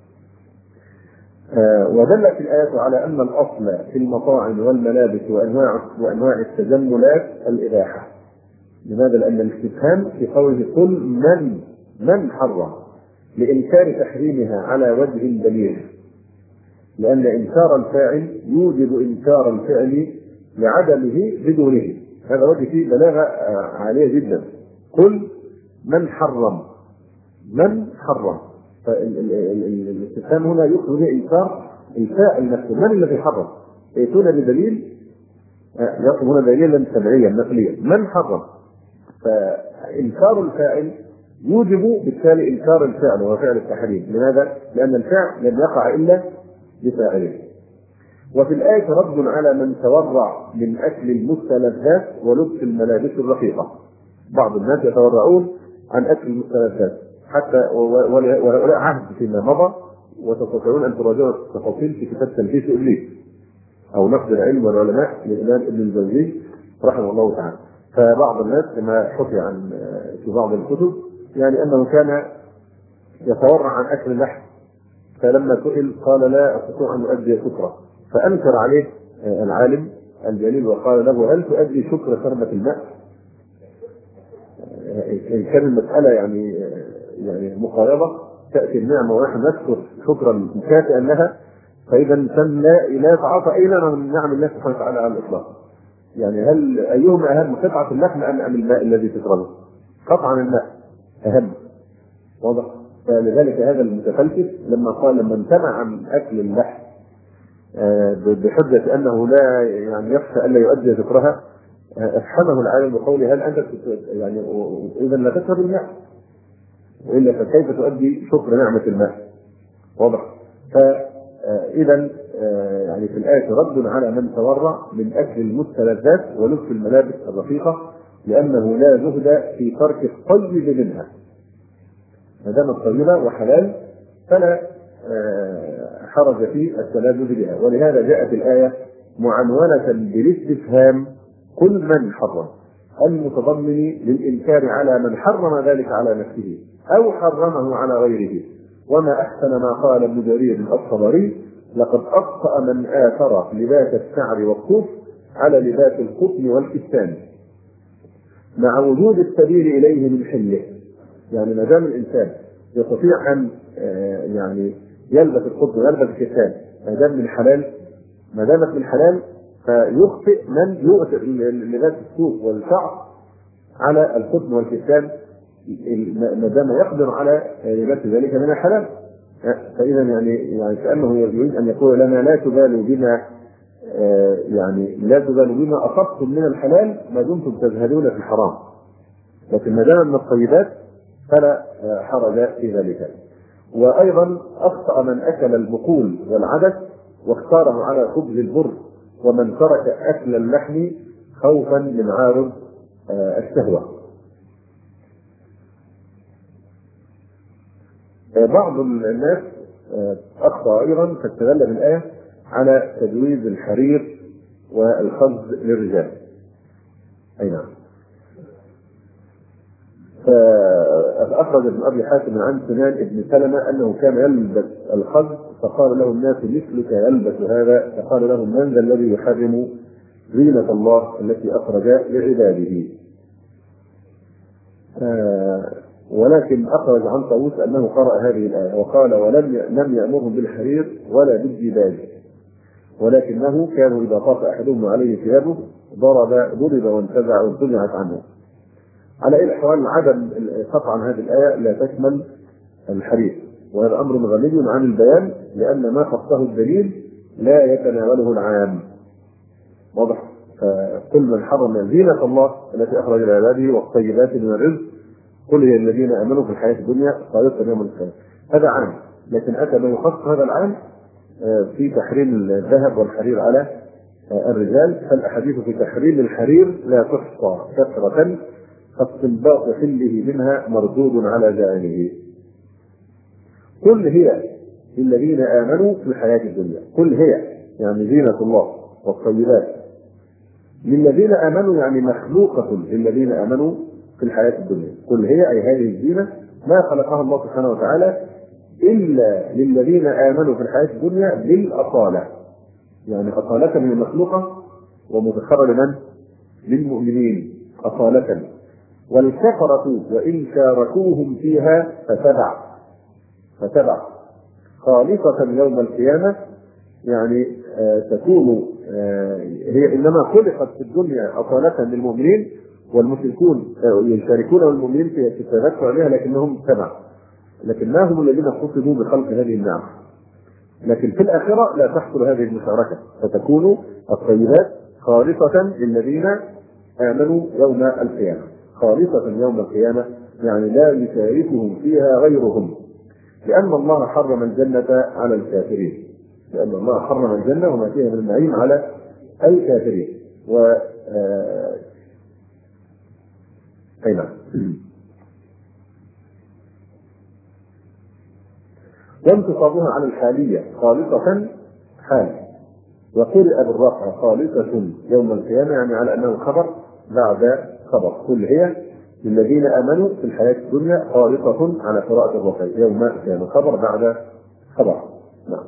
ودلت الآية على أن الأصل في المطاعم والملابس وأنواع التجملات الإباحة. لماذا؟ لأن الاستفهام في قوله قل من حرم لإنكار تحريمها على وجه دليل، لأن إنكار الفاعل يوجب إنكار الفعل لعدمه بدونه. هذا وجه فيه بلاغة عالية جدا. قل من حرم فالاستفهام هنا يخرج إنكار الفاعل نفسه. من الذي حرم؟ يأتون بدليل يطلب هنا دليلا سمعيا نقليا. من حرم؟ فإنكار الفاعل يوجب بالتالي إنكار الفعل وهو فعل التحريم. لماذا؟ لأن الفعل لم يقع إلا بفاعله. وفي الآية رد على من تورع من أكل المستلذات ولبس الملابس الرقيقة. بعض الناس يتورعون عن أكل المستلذات حتى وهؤلاء عهد فيما مضى، وتستطيعون أن تراجعوا التفاصيل في كتاب تلبيس إبليس أو نقد العلم والعلماء للإمام ابن الجوزي رحمه الله تعالى. فبعض الناس كما حكي عن في بعض الكتب يعني أنه كان يتورع عن أكل اللحم، فلما سئل قال: لا أستطيع أن أؤدي شكرا. فأنكر عليه العالم الجليل وقال له: هل تؤدي شكر شربة الماء؟ كان المسألة يعني مقاربة، تأتي النعمة ونحن نشكر شكرا مكافئا لها، فإذا الإنسان لا يتعاطى أي نعمة من نعم الله سبحانه وتعالى على الإطلاق. يعني هل أيهما أهم، قطعة اللحم أم الماء الذي تشربه؟ قطعا الماء أهم. واضح؟ فلذلك هذا المتفلسف لما امتنع عن أكل اللحم بحجة أنه لا يعني يخشى ألا يؤدي ذكرها، افحمه العالم بقوله: هل أنت يعني إذا لا تشرب الماء، وإلا فكيف تؤدي شكر نعمة الماء؟ واضح؟ فإذا يعني في الآية رد على من تورع من أكل المستلذات ولبس الملابس الرقيقة، لأنه لا زهد في ترك الطيب منها. ما دامت طيبة وحلال فلا حرج في التلذذ بها. ولهذا جاءت الآية معنونة بالاستفهام: قل من حرم، المتضمن للإنكار على من حرم ذلك على نفسه أو حرمه على غيره. وما أحسن ما قال ابن جرير الطبري: لقد أخطأ من آثر لباس الشعر والصوف على لباس القطن والكتان مع وجود السبيل إليه من حله. يعني ما دام الإنسان يستطيع أن يعني يلبس القطن ويلبس الكتان ما دام من حلال، ما دامت من حلال فيخطئ من يؤثر لباس السوق والشعر على الختم والكتان ما دام يقدر على لباس ذلك من الحلال. فإذا يعني كأنه يريد أن يقول لنا لا تبالوا بما يعني لا تبالوا بما أصبتم من الحلال ما دمتم تزهدون في الحرام، لكن ما دام من الطيبات فلا حرج في ذلك. وأيضا أخطأ من أكل البقول والعدس واختاره على خبز البر، ومن ترك أكل اللحم خوفا من عارض الشهوة. بعض الناس أخطأ أيضا فاستدل بالآية على تجويز الحرير والخبز للرجال. أي نعم. فأخرج ابن أبي حاتم عن سنان ابن سلمة أنه كان يلبس الخبز فقال له الناس مثلك يلبس هذا، فقال لهم من ذا الذي يحرم زينة الله التي أخرج لعباده. ولكن أخرج عن طاووس أنه قرأ هذه الآية وقال ولم يأمرهم بالحرير ولا بالديباج، ولكنه كانوا إذا طاف أحدهم عليه ثيابه ضرب وانتزعت عنه. على أي الأحوال عدم قطعا هذه الآية لا تشمل الحرير، وهذا أمر غني عن البيان لأن ما خصه الدليل لا يتناوله العام. واضح؟ فكل من حرم زينة الله التي أخرج لعباده والطيبات من الرزق قل هي الذين آمنوا في الحياة الدنيا خالصة يوم القيامة. هذا عام، لكن أتى من يخص هذا العام في تحريم الذهب والحرير على الرجال، فالأحاديث في تحريم الحرير لا تحصى كثرة، فاستنباط حله منها مردود على جانبه. كل هي للذين آمنوا في الحياة الدنيا، كل هي يعني زينة الله والطيبات للذين آمنوا يعني مخلوقة للذين آمنوا في الحياة الدنيا. كل هي أي هذه الزينة ما خلقها الله سبحانه وتعالى إلا للذين آمنوا في الحياة الدنيا بالأصالة، يعني أصالة من المخلوقة ومذكرة لمن؟ للمؤمنين أصالة. والكفرة وإن شاركوهم فيها فتبع خالصة يوم القيامة، يعني تكون هي إنما خلقت في الدنيا أصالة للمؤمنين، والمشركون يشاركون المؤمنين في التذكر عليها لكنهم تبع، لكن ما هم الذين قصدوا بخلق هذه النعم. لكن في الآخرة لا تحصل هذه المشاركة، فتكون الطيبات خالصة للذين آمنوا يوم القيامة، خالصة يوم القيامة يعني لا يشاركهم فيها غيرهم، لأن الله حرم الجنة على الكافرين، لأن الله حرم الجنة وما فيها من النعيم على الكافرين. أين وانتصابها على الحالية خالصة حال، وقرئ بالرفع خالصة يوم القيامة يعني على أنه خبر بعد خبر. كل هي للذين آمنوا في الحياة الدنيا خالصة على قراءة الرفع يوم القيامة خبر بعد خبر. نعم.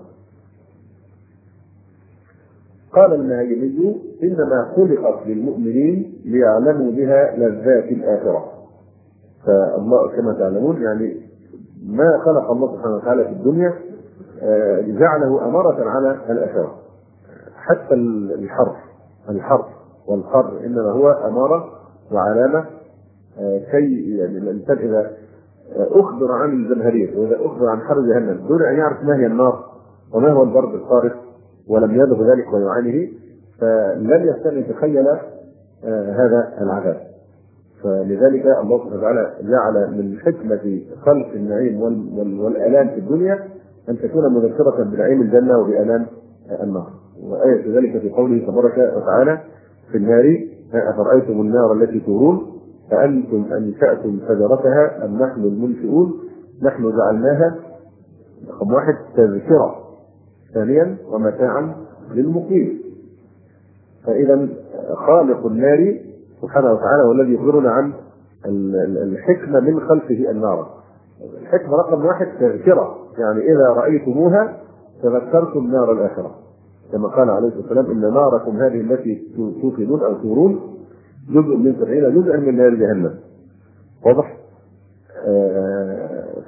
قال المهيمي إنما خلقت للمؤمنين ليعلموا بها لذات الآخرة. فالله كما تعلمون يعني ما خلق الله سبحانه وتعالى في الدنيا جعله أمارة على الآخرة، حتى الحرف والقر إنما هو أمارة وعلامة، كي يعني الإنسان إذا أخبر عن الزمهرير وإذا أخبر عن حر جهنم دون أن يعرف ما هي النار وما هو البرد القارس ولم يبلغ ذلك ويعانيه فلن يستطيع يتخيل هذا العذاب. فلذلك الله سبحانه وتعالى جعل من حكمة خلق النعيم والآلام في الدنيا أن تكون مذكرة بنعيم الجنة وبآلام النار. وآية ذلك في قوله تبارك وتعالى في النار أفرأيتم النار التي تورون أأنتم أنشأتم شجرتها أم نحن المنشئون نحن جعلناها رقم 1 تذكرة، ثانيا ومتاعا للمقيم. فإذا خالق النار سبحانه وتعالى والذي يخبرنا عن الحكمة من خلقه النار. الحكمة رقم 1 تذكرة، يعني إذا رأيتموها تذكرتم نار الآخرة، كما قال عليه الصلاة والسلام إن ناركم هذه التي توقدون أو تورون جزء من 70 جزءا من نار جهنم. واضح؟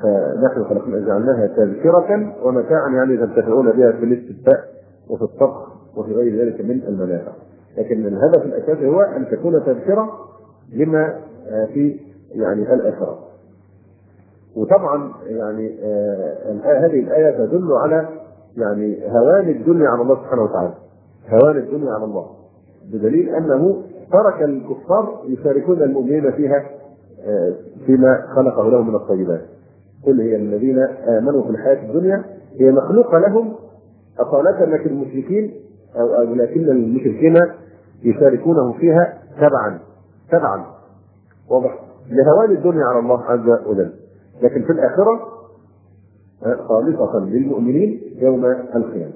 فنحن خلقنا جعلناها تذكرة ومتاعا، يعني تنتفعون بها في الاستشفاء وفي الطبخ وفي غير ذلك من المنافع. لكن الهدف الاساسي هو ان تكون تذكرة لما في يعني الآخرة. وطبعا يعني هذه الآية تدل على يعني هوان الدنيا على الله سبحانه وتعالى، هوان الدنيا على الله، بدليل أنه ترك الكفار يشاركون المؤمنين فيها فيما خلقه لهم من الطيبات. قل هي الذين آمنوا في الحياة الدنيا هي مخلوقة لهم أصالة، لكن المشركين أو لكن المشركين يشاركونه فيها تبعا واضح لهوان الدنيا على الله عز وجل، لكن في الآخرة خالصة للمؤمنين يوم القيامة.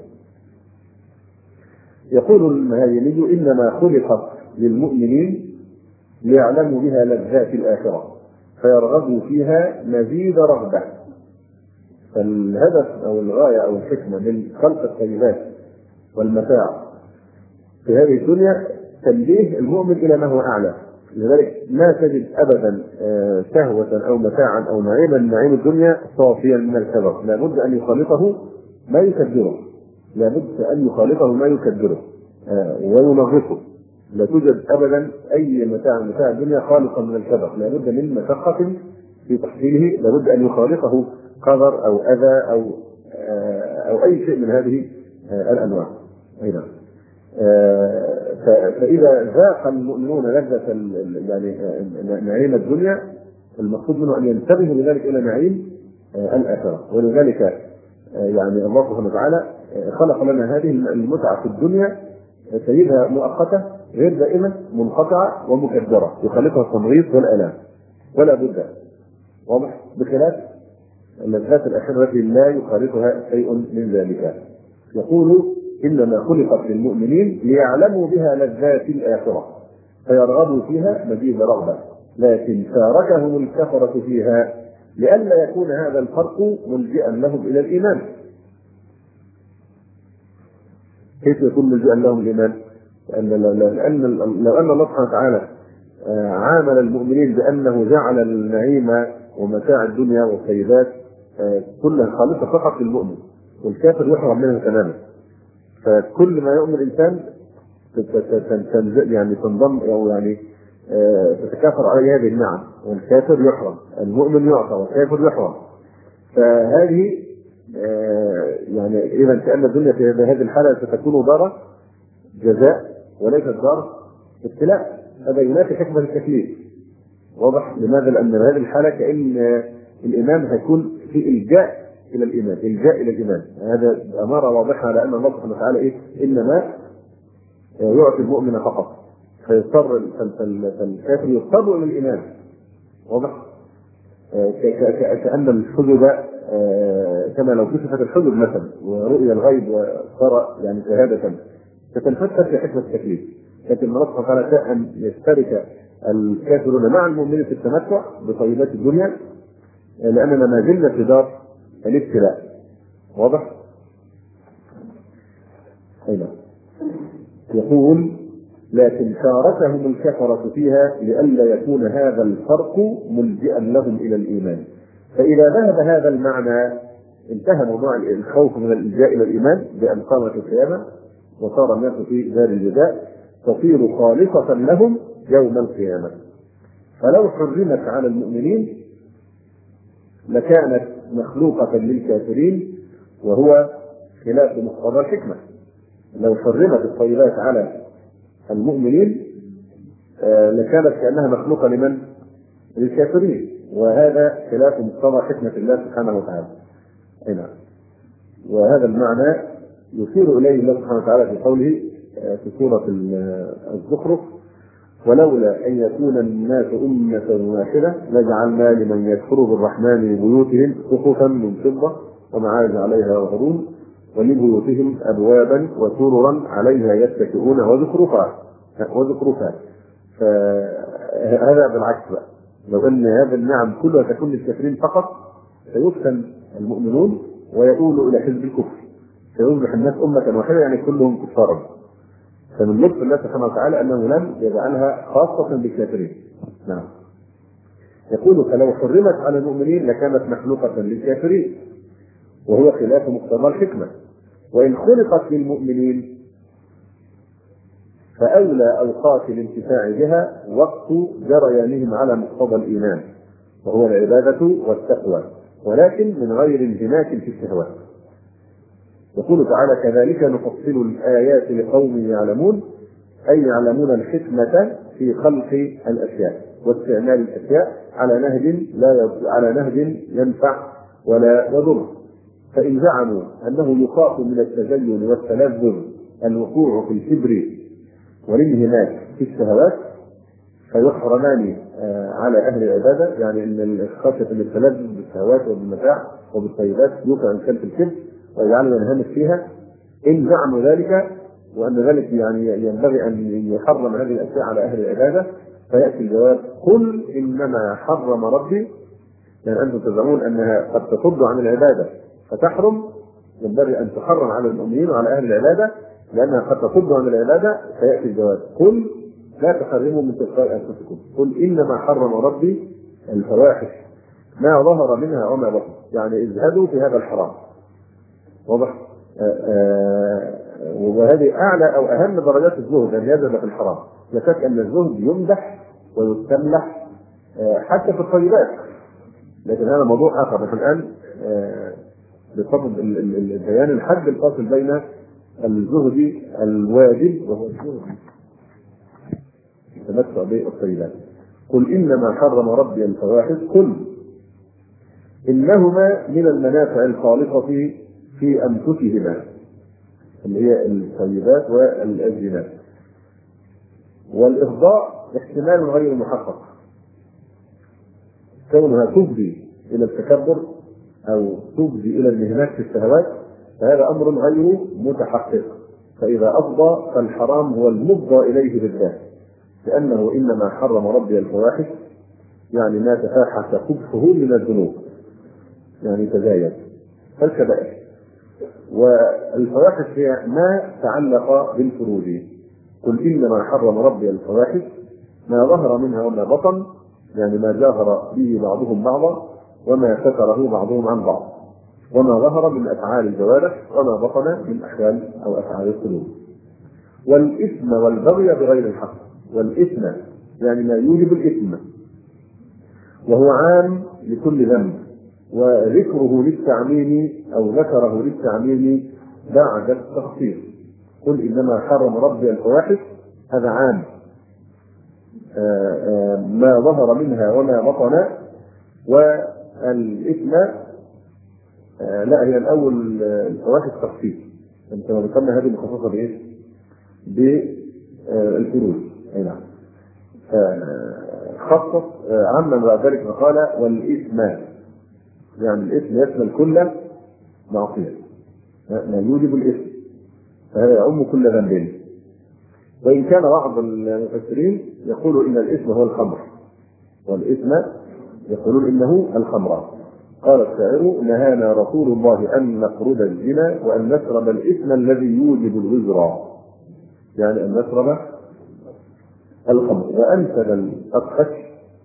يقول المهيمي إنما خلقت للمؤمنين ليعلموا بها لذات الآخرة فيرغبوا فيها مزيد رغبة. فالهدف أو الغاية أو الحكمة من خلق الطيبات والمتاع في هذه الدنيا تنبيه المؤمن إلى ما هو أعلى. لذلك لا تجد أبدا شهوة أو متاعا أو نعيما من نعيم الدنيا صافيا من الكبر، لابد أن يخالطه ما يكدره، لابد أن يخالطه ما يكدره وينغصه. لا توجد أبدا أي متاع الدنيا خالصا من الكبر، لابد من مشقة في تحصيله، لابد أن يخالطه قدر أو أذى أو أي شيء من هذه الأنواع. أيضا فإذا ذاق المؤمنون لذة يعني نعيم الدنيا، المقصود منه أن ينتبهوا لذلك إلى نعيم الآخرة. ولذلك يعني الله سبحانه وتعالى خلق لنا هذه المتعة في الدنيا سيدها مؤقتة غير دائمة منقطعة ومكدرة يخالطها التمغيط والآلام ولا بد، واضح، بخلاف اللذات الآخرة التي لا يخالطها شيء من ذلك. يقول إنما خلقت للمؤمنين ليعلموا بها لذات الآخرة فيرغبوا فيها مزيد رغبة، لكن شاركهم الكفرة فيها لئلا يكون هذا الفرق ملجئا لهم إلى الإيمان. كيف يكون ملجئا لهم الإيمان؟ لأن لو أن الله سبحانه وتعالى عامل المؤمنين بأنه جعل النعيم ومتاع الدنيا والطيبات كلها خالصة فقط للمؤمن والكافر يحرم منها تماما، فكل ما يؤمن الإنسان يعني تنضم أو يعني تتكاثر عليه هذه النعم، والكافر يحرم، المؤمن يعطى والكافر يحرم. فهذه يعني إذا كأن الدنيا في هذه الحالة ستكون دار جزاء وليست دار ابتلاء. هذا ينافي حكمة التكليف، واضح. لماذا؟ لأن هذه الحالة كأن الإيمان هيكون في إلجاء إلى الإيمان، إلجاء إلى الإيمان. هذا أمارة واضحة على أن الله سبحانه وتعالى إنما يعطي المؤمن فقط، فيضطر فالكافر يضطر إلى الإيمان، واضح. كأن الحجب كما لو كشفت الحجب مثلا ورؤية الغيب وصار يعني شهادة فتنفتح في حكمة التكليف. لكن الله سبحانه وتعالى شاء أن يشترك الكافرون مع المؤمنين في التمتع بطيبات الدنيا، لأننا ما زلنا في دار الابتلاء، واضح. أيضا يقول لكن شاركهم الكفرة فيها لئلا يكون هذا الفرق ملجئا لهم إلى الإيمان. فإذا ذهب هذا المعنى انتهى موضوع الخوف من الإلجاء إلى الإيمان بأن قامت القيامة وصار الناس في دار الجزاء تصير خالصة لهم يوم القيامة. فلو حرمت على المؤمنين لكانت مخلوقة للكافرين، وهو خلاف مقتضى الحكمة. لو حرمت الطيبات على المؤمنين لكانت كأنها مخلوقة لمن؟ للكافرين، وهذا خلاف مقتضى حكمة الله سبحانه وتعالى. نعم. وهذا المعنى يشير إليه الله سبحانه وتعالى في قوله في سورة الزخرف ولولا أن يكون الناس أمة واحدة لجعلنا لمن يكفر بالرحمن لبيوتهم سقفا من فضة ومعارج عليها يظهرون ولبيوتهم أبوابا وسررا عليها يتكئون وزخرفا. فهذا بالعكس بقى، لو أن هذا النعم كلها تكون للكافرين فقط سيفتن المؤمنون ويقولوا إلى حزب الكفر، سيصبح الناس أمة واحدة يعني كلهم كفارا. فمن لطف الله سبحانه وتعالى أنه لم يجعلها خاصة بالكافرين. نعم. يقول فلو حرمت على المؤمنين لكانت مخلوقة للكافرين، وهو خلاف مقتضى الحكمة. وإن خلقت للمؤمنين فأولى أوقات الانتفاع بها وقت جريانهم على مقتضى الإيمان، وهو العبادة والتقوى، ولكن من غير انهماك في الشهوات. يقول تعالى كذلك نفصل الآيات لقوم يعلمون، أي يعلمون الحكمة في خلق الأشياء واستعمال الأشياء على نهج ينفع ولا يضر. فإن زعموا أنه يخاف من التزين والتلذذ الوقوع في الكبر والانهماك في الشهوات فيحرمان على أهل العبادة، يعني أن خشية من التلذذ بالشهوات وبالمتاع وبالطيبات يوقع الإنسان في الكبر ويجعله ينهمك فيها. إن زعموا ذلك وأن ذلك يعني ينبغي أن يحرم هذه الأشياء على أهل العبادة، فيأتي الجواب قل إنما حرم ربي، يعني أنتم تزعمون أنها قد تصد عن العبادة فتحرم، ينبغي أن تحرم على المؤمنين وعلى أهل العبادة لأنها قد تصد عن العبادة. فيأتي الجواب قل لا تحرموا من تلقاء أنفسكم، قل إنما حرم ربي الفواحش ما ظهر منها وما بطن، يعني اجهدوا في هذا الحرام. واضح؟ وهذه أعلى أو أهم درجات الزهد أن يزهد في الحرام. لا شك أن الزهد يمدح ويستملح حتى في الطيبات، لكن هذا موضوع آخر. نحن الآن بصدد البيان الحد الفاصل بين الزهد الواجب وهو الزهد التمتع بالطيبات. قل إنما حرم ربي الفواحش قل إنهما من المنافع الخالصة في أنفسهما اللي هي الطيبات والأزينات، والإفضاء احتمال غير محقق، كونها تفضي إلى التكبر أو تفضي إلى الانهماك في الشهوات فهذا أمر غير متحقق. فإذا أفضى فالحرام هو المفضى إليه بالذات، لأنه إنما حرم ربي الفواحش يعني ما تفاحش قبحه من الذنوب، يعني تزايد فالكبائر. والفواحش هي ما تعلق بالفروج. قل إنما حرم ربي الفواحش ما ظهر منها وما بطن، يعني ما جاهر به بعضهم بعضا وما ستره بعضهم عن بعض، وما ظهر من أفعال الجوارح وما بطن من أحوال أو أفعال القلوب. والإثم والبغي بغير الحق، والإثم يعني ما يوجب الإثم وهو عام لكل ذنب، وذكره للتعميم أو ذكره للتعميم بعد التخصيص. قل إنما حرم ربي الفواحش هذا عام ما ظهر منها وما بطن، والإثم لا هي الأول الفواحش تخصيص، كما ذكرنا هذه مخصصة بإيش؟ بالفروج. أي نعم. خصص عما بعد ذلك فقال والإثم، يعني الإثم يشمل كل معصية ما يوجب الإثم، فهذا يعم كل ذنب. وإن كان بعض المفسرين يقول إن الإثم هو الخمر، والإثم يقولون إنه الخمر. قال الشاعر نهانا رسول الله أن نقرد الزنا وأن نشرب الإثم الذي يوجب الوزر، يعني أن نشرب الخمر. وأنسب الأقفش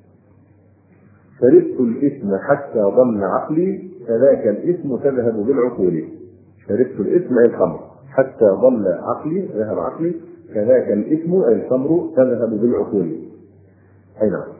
شربت الإثم حتى ضل عقلي فذاك الإثم تذهب بالعقول. شربت الإثم أي الخمر حتى ضل عقلي ذهب عقلي كذاك الإثم أي الخمر تذهب بالعقول. أي نعم.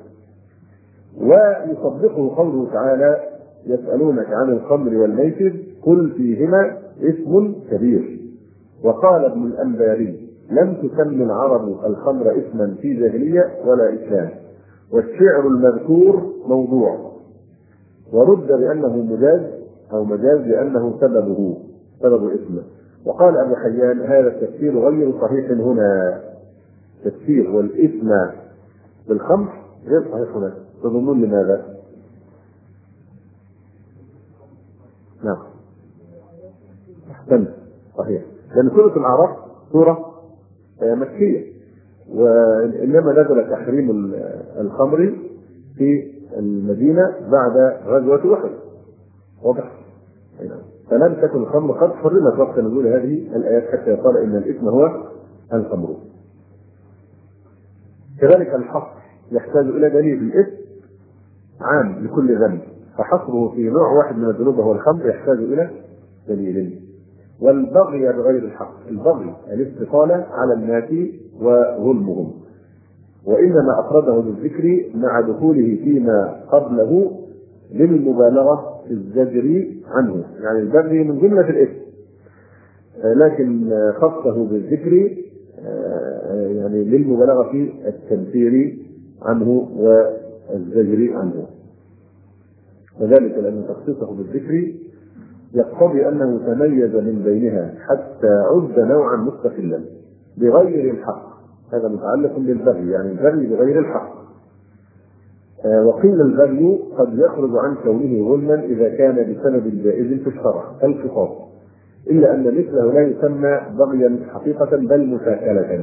ويصدقه قوله تعالى يسألونك عن الخمر والميسر قل فيهما إثم كبير. وقال ابن الأنباري لم تسمي العرب الخمر إثما في جاهلية ولا إسلام، والشعر المذكور موضوع، ورد بأنه مجاز أو مجاز لأنه سبب إثمه. وقال أبو حيان هذا التفسير غير صحيح هنا، تفسير والإثم بالخمر غير صحيح هنا. تظنون لماذا؟ نعم أحسن صحيح، لأن سورة الأعراف سورة مكية، وإنما نزل تحريم الخمر في المدينة بعد غزوة أحد. واضح؟ فلم تكن الخمر قد حرمت وقت نزول هذه الآيات حتى يقال إن الإثم هو الخمر. كذلك الحق يحتاج إلى دليل الإثم عام لكل ذنب، فحصره في نوع واحد من الذنوب وهو الخمر يحتاج إلى دليل. والبغي بغير الحق، البغي الاستطالة على الناس وظلمهم، وإنما أفرده بالذكر مع دخوله فيما قبله للمبالغة في الزجر عنه، يعني البغي من جملة الإثم، لكن خصه بالذكر يعني للمبالغة في التنفير عنه والزجر عنه، وذلك لأن تخصيصه بالذكر يقتضي أنه تميز من بينها حتى عد نوعا مستقلا بغير الحق. هذا متعلق بالبغي، يعني البغي بغير الحق. وقيل البغي قد يخرج عن كونه ظلما إذا كان بسبب جائز في الشرع القصاص، إلا أن مثله لا يسمى بغيا حقيقة بل مساكلة،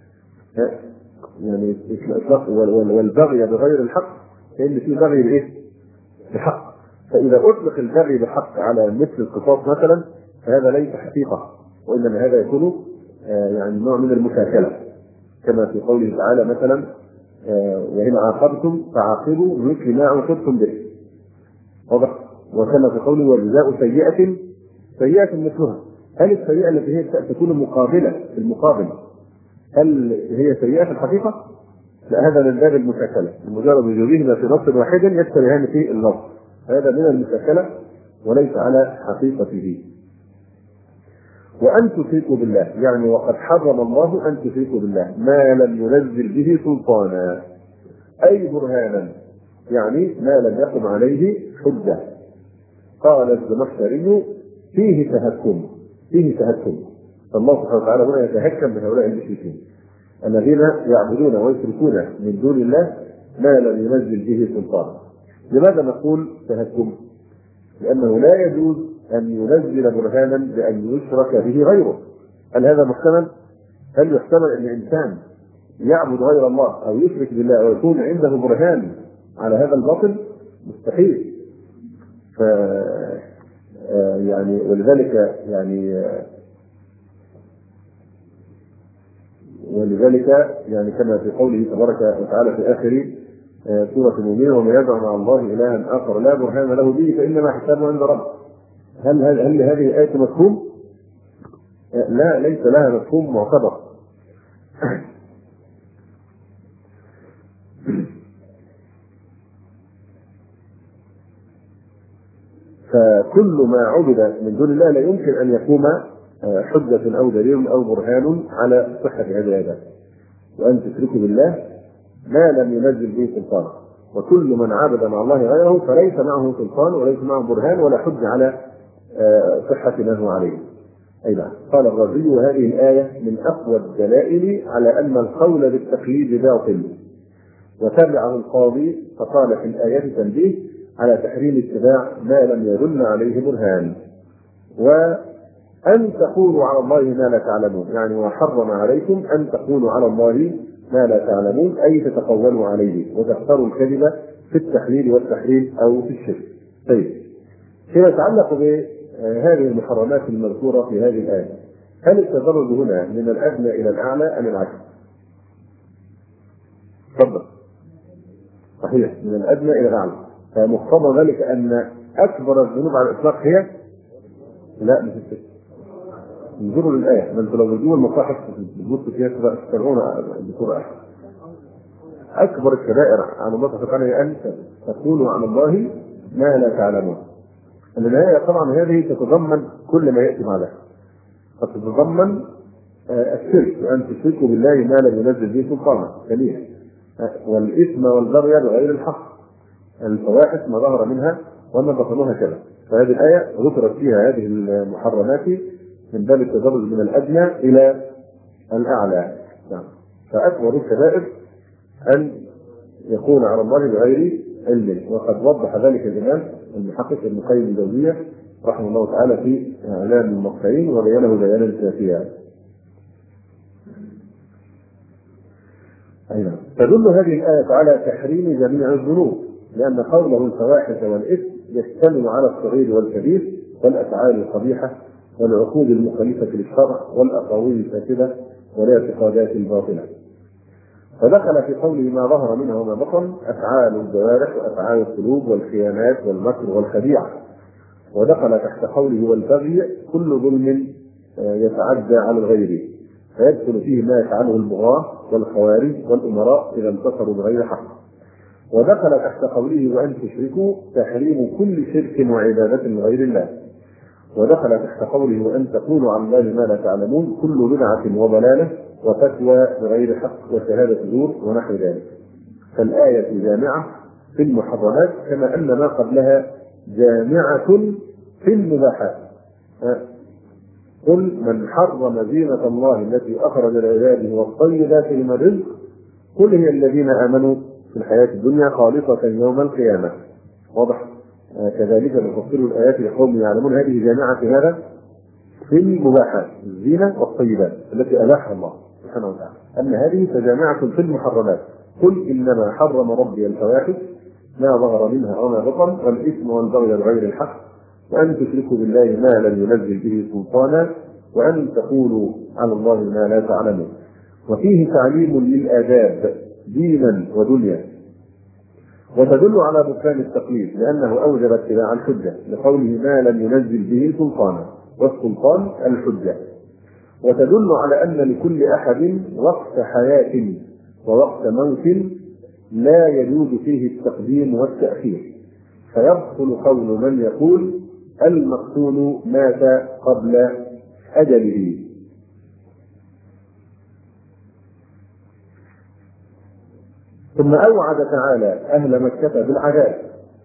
يعني إطلاق والبغي بغير الحق كأن في بغي بإيه؟ بحق. فإذا أطلق البغي بحق على مثل القصاص مثلا فهذا ليس حقيقة، وإنما هذا يكون يعني نوع من المساكلة، كما في قوله تعالى مثلا وإن عاقبتم فعاقبوا بمثل ما عوقبتم به، واضح؟ وكما في قوله وجزاء سيئة سيئة مثلها. هل السيئة التي هي تكون مقابلة في المقابل هل هي سيئة في الحقيقة؟ لا، هذا من باب المساكلة، مجرد وجودهما في نص واحد يشتبهان في النص، هذا من المساكلة وليس على حقيقته. وأن تشركوا بالله، يعني وقد حرم الله أن تشركوا بالله ما لم ينزل به سلطانا، أي برهانا، يعني ما لم يقم عليه حجة. قال الزمخشري فيه تهكم، فيه تهكم، فالله سبحانه وتعالى هنا يتهكم بهؤلاء المشركين الذين يعبدون ويشركون من دون الله ما لم ينزل به سلطانا. لماذا نقول تهكم؟ لأنه لا يجوز أن ينزل برهانا بأن يشرك به غيره. هل هذا محتمل؟ هل يحتمل أن الإنسان يعبد غير الله أو يشرك بالله ويكون عنده برهان على هذا الباطل؟ مستحيل. يعني ولذلك يعني كما في قوله تبارك وتعالى في آخر سورة المؤمنين ومن يدعو مع الله إلها آخر لا برهان له به فإنما حسابه عند ربه. هل هذه الآية مفهوم؟ لا، ليس لها مفهوم معتبر. فكل ما عبد من دون الله لا يمكن أن يقوم حجة أو دليل أو برهان على صحة هذا العبادة. وأن تشركوا بالله ما لم ينزل به سلطان، وكل من عبد مع الله غيره فليس معه سلطان وليس معه برهان ولا حجة على صحة ما هو عليه. أي نعم. قال الرازي وهذه الآية من أقوى الدلائل على أن القول بالتقليد باطل. وتابعه القاضي فقال في الآية تنبيه على تحريم اتباع ما لم يدل عليه برهان، وأن تقولوا على الله ما لا تعلمون، يعني وحرم عليكم أن تقولوا على الله ما لا تعلمون، أي تتقولوا عليه وتختاروا الكذب في التحليل والتحريم أو في الشرك. طيب، فيما يتعلق بهذه المحرمات المذكورة في هذه الآية، هل التدرج هنا من الأدنى إلى الأعلى أم العكس؟ تفضل. صحيح، من الأدنى إلى الأعلى. فمقتضى ذلك أن أكبر الذنوب على الإطلاق هي لا مش الشرك. انظروا للآية، من لو بتجيبوا المصاحف بتبص فيها تستمعون بصورة أحسن. أكبر الكبائر على الله سبحانه أن تقولوا على الله ما لا تعلمون. الآية طبعا هذه تتضمن كل ما يأتي بعدها، فتتضمن الشرك وأن تشركوا بالله ما لم ينزل به سلطانا جميعا، والإثم والبغي بغير الحق، الفواحش ما ظهر منها وما بطنوها كذا. فهذه الآية ذكرت فيها هذه المحرمات من باب التدرج من الأدنى إلى الأعلى. فأكبر الكبائر أن يكون على الله بغير علم، وقد وضح ذلك الإمام المحقق ابن قيم الجوزية رحمه الله تعالى في إعلام الموقعين وبيانه بيانا كافيا. تدل هذه الآية على تحريم جميع الذنوب، لأن قوله الفواحش والإثم يشتمل على الصغير والكبير والأفعال القبيحة والعقود المخالفة للشرع والأقاويل الفاسدة والاعتقادات الباطلة. فدخل في قوله ما ظهر منها وما بطن أفعال الجوارح وأفعال القلوب والخيانات والمكر والخديعة. ودخل تحت قوله والبغي كل ظلم يتعدى على الغير، فيدخل فيه ما يفعله البغاة والخوارج والأمراء إذا انتصروا بغير حق. ودخل تحت قوله وأن تشركوا تحريم كل شرك وعبادة لغير الله. ودخل تحت قوله وأن تقولوا عن الله ما لا تعلمون كل بدعة وضلالة وفتوى بغير حق وشهادة زور ونحو ذلك. فالآية جامعة في المحرمات كما أن ما قبلها جامعة في المباحات. قل من حرم زينة الله التي أخرج لعباده والطيبات من الرزق قل هي الذين آمنوا في الحياة الدنيا خالصة يوم القيامة. واضح؟ كذلك نفصل الآيات لقوم يعلمون. هذه جامعة في هذا في المباحات الزينة والطيبات التي أباحها الله سبحانه وتعالى. أما هذه فجامعة في المحرمات. قل إنما حرم ربي الفواحش ما ظهر منها وما بطن والإثم والبغي بغير الحق وأن تشركوا بالله ما لم ينزل به سلطانا وأن تقولوا على الله ما لا تعلمون. وفيه تعليم للآداب دينا ودنيا، وتدل على بطلان التقليد لأنه أوجب اتباع الحجة لقوله ما لم ينزل به سلطانا، والسلطان الحجة. وتدل على أن لكل أحد وقت حياة ووقت موت لا يجوز فيه التقديم والتأخير، فيبطل قول من يقول المقتول مات قبل أجله. ثم أوعد تعالى أهل مكة بالعذاب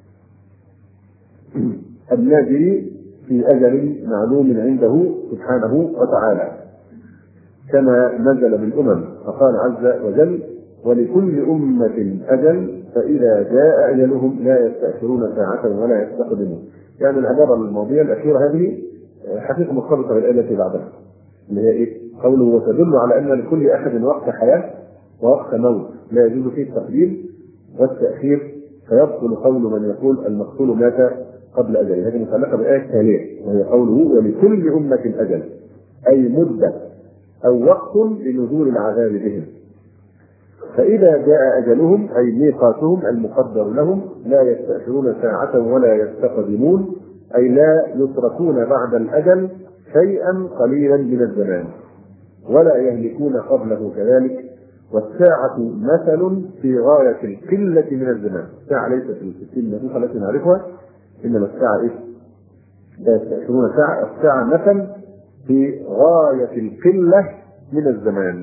النازل في أجل معلوم عنده سبحانه وتعالى كما نزل بالأمم، فقال عز وجل ولكل أمة أجل فإذا جاء أجلهم لا يستأخرون ساعة ولا يستقدمون. يعني العبارة الماضية الأخيرة هذه حقيقة مرتبطة بالآية التي بعدها اللي هي إيه؟ قوله وتدل على أن لكل أحد وقت حياة ووقت موت لا يجوز فيه التقديم والتأخير، فيبطل قول من يقول المقتول مات قبل أجله. هذه متعلقة بالآية التالية وهي قوله ولكل أمة أجل، أي مدة أو وقت لنزول العذاب بهم، فإذا جاء أجلهم أي ميقاتهم المقدر لهم لا يستأخرون ساعة ولا يستقدمون، أي لا يتركون بعد الأجل شيئا قليلا من الزمان ولا يهلكون قبله كذلك. والساعة مثل في غاية القلة من الزمان. الساعة ليست في الدقيقة التي نعرفها، إنما الساعة إيه؟ لا يستأخرون ساعة. الساعة مثل في غاية القلة من الزمان.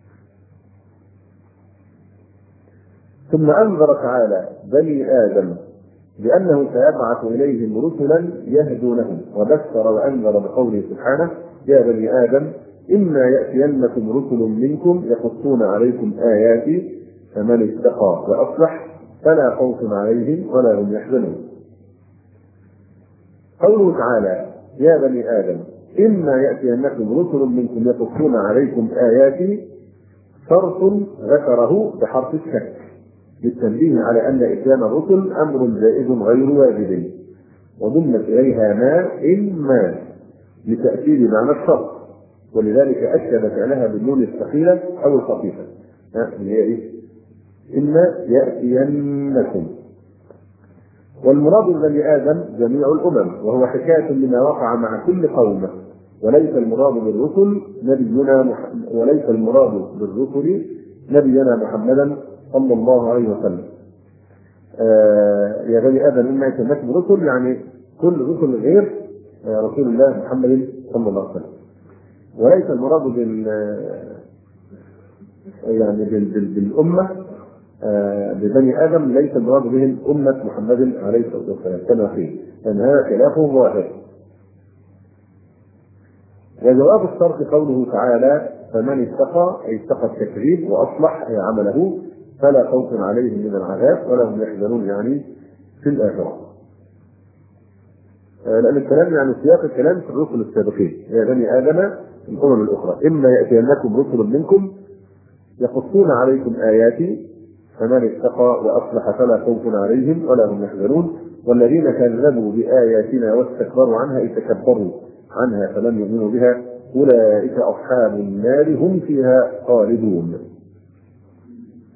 ثم أنذر تعالى بني آدم بأنه سيبعث إليهم رسلا يهدونهم، وبشر وأنذر بقوله سبحانه يا بني آدم إما يأتينكم رسل منكم يقصون عليكم آياتي فمن اتقى وأصلح فلا خوف عليهم ولا هم يحزنون. قوله تعالى يا بني آدم إما يأتينكم رسل منكم يقصون عليكم آياتي شرط ذكره بحرف الشك للتنبيه على أن إتيان الرسل أمر جائز غير واجب، وضمت إليها ما إما لتأكيد معنى الشرط، ولذلك أكد فعلها بالنون الثقيلة أو الخفيفة اللي هي إيه؟ إما يأتينكم. والمراد بني آدم جميع الأمم، وهو حكاية لما وقع مع كل قوم، وليس المراد بالرسل نبينا محمدا صلى الله عليه وسلم. يا بني آدم إما يأتينكم رسل يعني كل رسل غير رسول الله محمد صلى الله عليه وسلم، وليس المراد بالأمة ببني آدم ليس المراد بهم أمة محمد عليه الصلاة والسلام كما فيه، لأن هذا خلافه ظاهر. وجواب الشرط قوله تعالى فمن اتقى أي اتقى التكذيب وأصلح أي عمله فلا خوف عليهم من العذاب ولا هم يحزنون يعني في الآخرة. لأن الكلام يعني سياق الكلام في الرسل السابقين يا بني آدم الأمم الأخرى إما يأتينكم رسل منكم يقصون عليكم آياتي فمن اتقى وأصلح فلا خوف عليهم ولا هم يحزنون، والذين كذبوا بآياتنا واستكبروا عنها أي تكبروا عنها فلم يؤمنوا بها أولئك أصحاب النار هم فيها خالدون.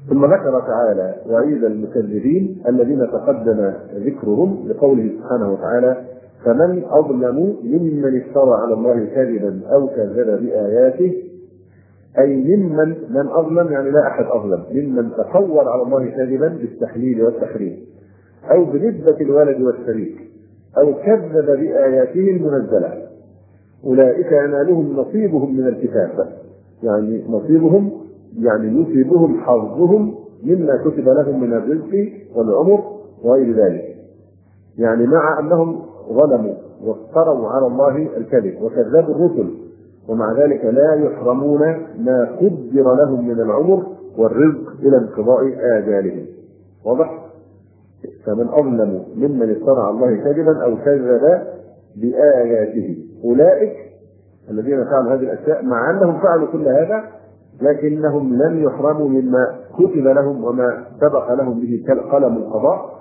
ثم ذكر تعالى وعيد المكذبين الذين تقدم ذكرهم لقوله سبحانه وتعالى: فمن أظلم ممن افترى على الله كذبا أو كذب بآياته. أي من أظلم، يعني لا أحد أظلم ممن تقول على الله كذبا بالتحليل والتحريم، أو بنسبة الولد والشريك، أو كذب بآياته المنزلة. أولئك ينالهم نصيبهم من الكتاب، يعني نصيبهم يعني يصيبهم حظهم مما كتب لهم من الرزق والعمر وغير ذلك. يعني مع أنهم ظلموا وافتروا على الله الكذب وكذبوا الرسل، ومع ذلك لا يحرمون ما قدر لهم من العمر والرزق إلى انقضاء آجالهم. واضح؟ فمن أظلم ممن افترى على الله كذبا أو كذب بآياته. أولئك الذين فعلوا هذه الأشياء مع أنهم فعلوا كل هذا لكنهم لم يحرموا مما كتب لهم وما سبق لهم به قلم القضاء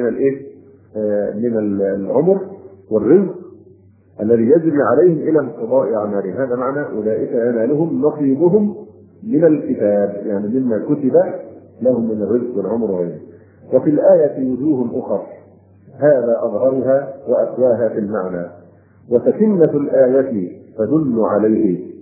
من العمر والرزق الذي يجري عليهم إلى انقضاء أعمالهم. هذا معنى أولئك ينالهم نصيبهم من الكتاب، يعني مما كتب لهم من الرزق والعمر وغيره. وفي الآية وجوه أخرى هذا أظهرها وأقواها في المعنى، وتتمة الآية تدل عليه.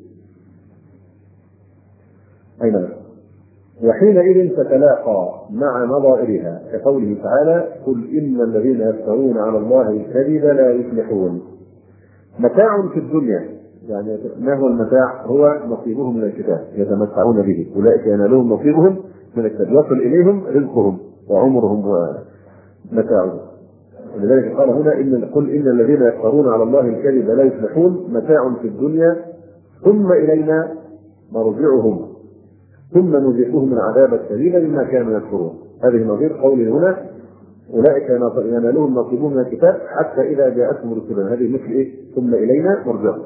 أين؟ وحينئذ تتلاقى مع نظائرها كقوله تعالى: قل إن الذين يفترون على الله الكذب لا يفلحون. متاع في الدنيا، يعني ما هو المتاع؟ هو نصيبهم من الكتاب يتمتعون به. أولئك ينالهم نصيبهم من الكتاب، يصل إليهم رزقهم وعمرهم ومتاعهم. ولذلك قال هنا: قل إن الذين يفترون على الله الكذب لا يفلحون، متاع في الدنيا ثم إلينا مرجعهم ثم نذيقهم من عذاب الشديد بما كانوا يكفرون. هذه نظير قوله هنا: أولئك ينالهم نصيبهم من الكتاب حتى إذا جاءتهم رسلنا. هذه مثل إيه؟ ثم إلينا مرجعهم.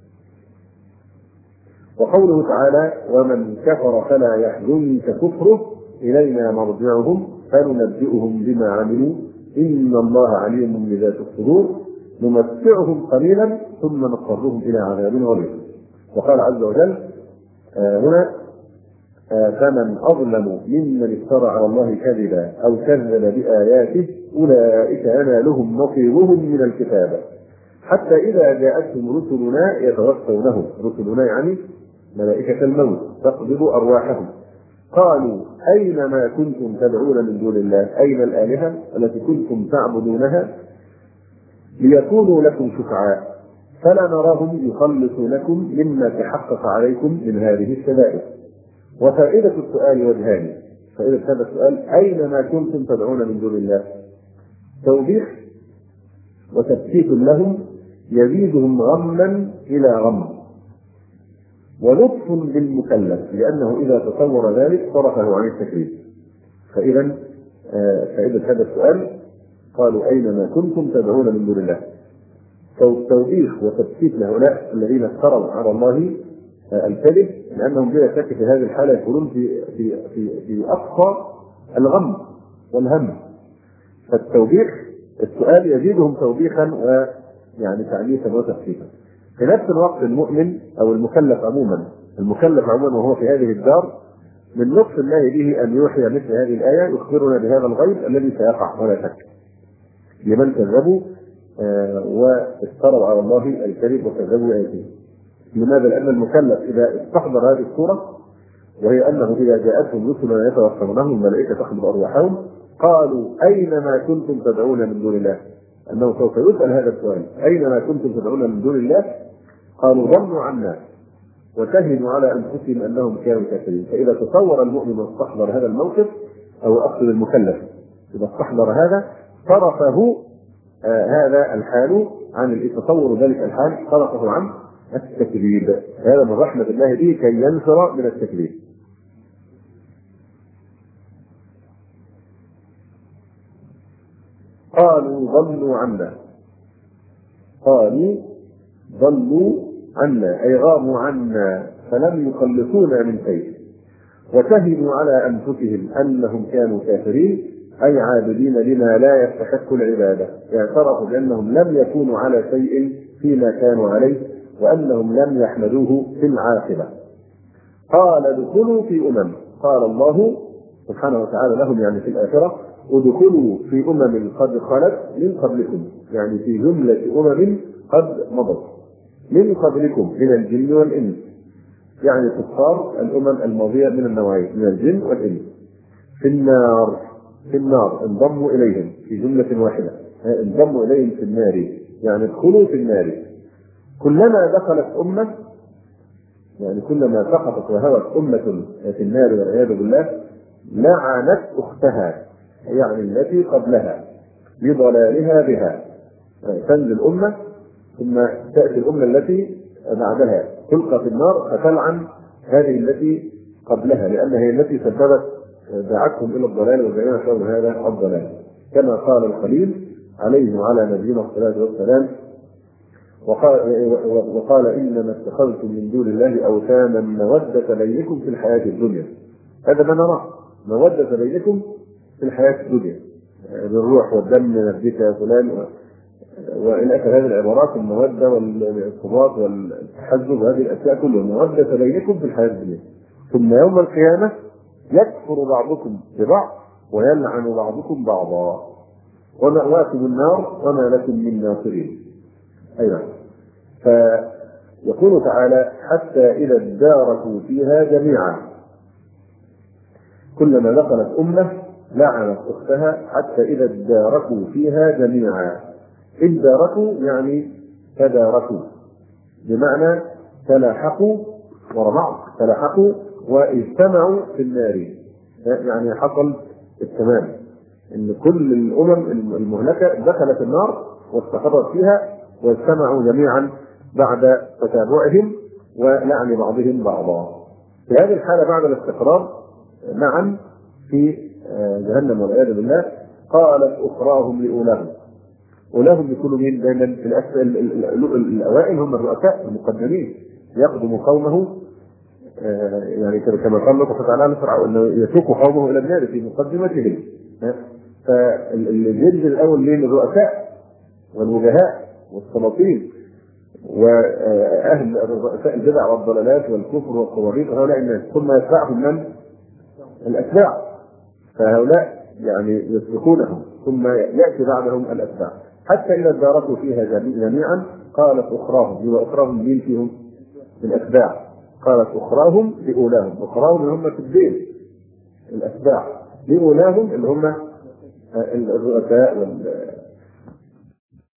وقوله تعالى: ومن كفر فلا يحزنك كفره إلينا مرجعهم فننبئهم بما عملوا إن الله عليم بذات الصدور نمتعهم قليلا ثم نضطرهم إلى عذاب غليظ. وقال عز وجل هنا: فمن أظلم ممن افترى على الله كذبا أو كذب بآياته أولئك ينالهم نصيبهم من الكتاب حتى إذا جاءتهم رسلنا يتوفونهم. رسلنا يعني ملائكة الموت تقبض أرواحهم. قالوا أين ما كنتم تدعون من دون الله؟ أين الآلهة التي كنتم تعبدونها ليكونوا لكم شفعاء فلا نراهم يخلصونكم مما تحقق عليكم من هذه الشدائد. وفائدة السؤال وجهان. فائدة هذا السؤال: أين ما كنتم تدعون من دون الله؟ توبيخ وتبكيت لهم يزيدهم غما إلى غم، ولطف بالمكلف لأنه إذا تصور ذلك صرفه عن التكليف. فإذا فائدة هذا السؤال: قالوا أين ما كنتم تدعون من دون الله. توبيخ وتبكيت لهؤلاء الذين افتروا على الله الكذب، لأنهم بلا شك في هذه الحالة يكونون في أقصى الغم والهم. فالتوبيخ السؤال يزيدهم توبيخا ويعني تعنيفا وتخفيفا. في نفس الوقت المؤمن أو المكلف عموما وهو في هذه الدار من لطف الله به أن يوحي مثل هذه الآية يخبرنا بهذا الغيب الذي سيقع ولا شك لمن كذبوا وافتروا على الله الكذب وكذبوا آياته. لماذا؟ لأن المكلف إذا استحضر هذه الصورة، وهي أنه إذا جاءتهم رسلنا يتوفونهم الملائكة تقبض أرواحهم قالوا أين ما كنتم تدعون من دون الله؟ أنه سوف يسأل هذا السؤال: أين ما كنتم تدعون من دون الله؟ قالوا ضلوا عنا وشهدوا على أنفسهم أنهم كانوا كافرين. فإذا تصور المؤمن واستحضر هذا الموقف، أو أقصد المكلف إذا استحضر هذا صرفه هذا الحال عن تصور ذلك الحال صرفه عن التكذيب. هذا من رحمة الله به كي ينفر من التكذيب. قالوا ضلوا عنا أي غابوا عنا فلم يخلصونا من شيء، وشهدوا على أنفسهم أنهم كانوا كافرين أي عابدين لما لا يستحق العبادة. اعترفوا بأنهم لم يكونوا على شيء فيما كانوا عليه وأنهم لم يحمدوه في العاقبة. قال ادخلوا في قال الله سبحانه وتعالى لهم يعني في الآخرة: ادخلوا في قد خلت من قبلكم، يعني في جملة قد مضت من قبلكم من الجن والإنس، يعني كفار الأمم الماضية من النوعين من الجن والإنس في النار انضموا إليهم في جملة واحدة، انضموا إليهم في النار، يعني ادخلوا في النار. كلما دخلت أمة، يعني كلما سقطت وهوت أمة في النار والعياذ بالله لعنت أختها، يعني التي قبلها لضلالها بها. تنزل أمة ثم تأتي الأمة التي بعدها تلقى في النار فتلعن هذه التي قبلها، لأنها هي التي سببت دعتهم إلى الضلال وجميع شر هذا الضلال، كما قال الخليل عليه وعلى نبينا الصلاة والسلام: وقال إنما اتخذتم من دون الله أوثانا مودة بينكم في الحياة الدنيا. هذا ما نراه، مودة بينكم في الحياة الدنيا، بالروح والدم نفديك يا فلان وإلى آخر هذه العبارات، المودة والارتباط والتحزب وهذه الأشياء كلها مودة بينكم في الحياة الدنيا. ثم يوم القيامة يكفر بعضكم ببعض ويلعن بعضكم بعضا ومأواكم النار وما لكم من ناصرين. أيضا فيقول تعالى: حتى إذا اداركوا فيها جميعا، كلما دخلت أمة لعنت أختها حتى إذا اداركوا فيها جميعا. اداركوا يعني تداركوا، بمعنى تلاحقوا ورا بعض، تلاحقوا واجتمعوا في النار، يعني حصل التمام ان كل الامم المهلكه دخلت النار واستقرت فيها واجتمعوا جميعا بعد تتابعهم ولعن بعضهم بعضا. في هذه الحاله بعد الاستقرار معا في جهنم والعياذ بالله قالت اخراهم لاولاهم. اولاهم يكونوا مين؟ دائما في الاوائل هم الرؤساء المقدمين، يقدم قومه يعني كما قال الله تعالى انه يسوق قومه الى النار في مقدمتهم. فالجلد الاول مين؟ الرؤساء والوجهاء والسلاطين واهل رؤساء البدع والضلالات والكفر والطواغيت، هؤلاء الناس، ثم يتبعهم من؟ الاتباع، فهؤلاء يعني يسبقونهم ثم ياتي بعدهم الاتباع، حتى اذا اداركوا فيها جميعا قالت اخراهم. واخراهم مين فيهم؟ الاتباع. قالت اخراهم لاولاهم، اخراهم اللي هم في الدين الاتباع، لاولاهم اللي هم الرؤساء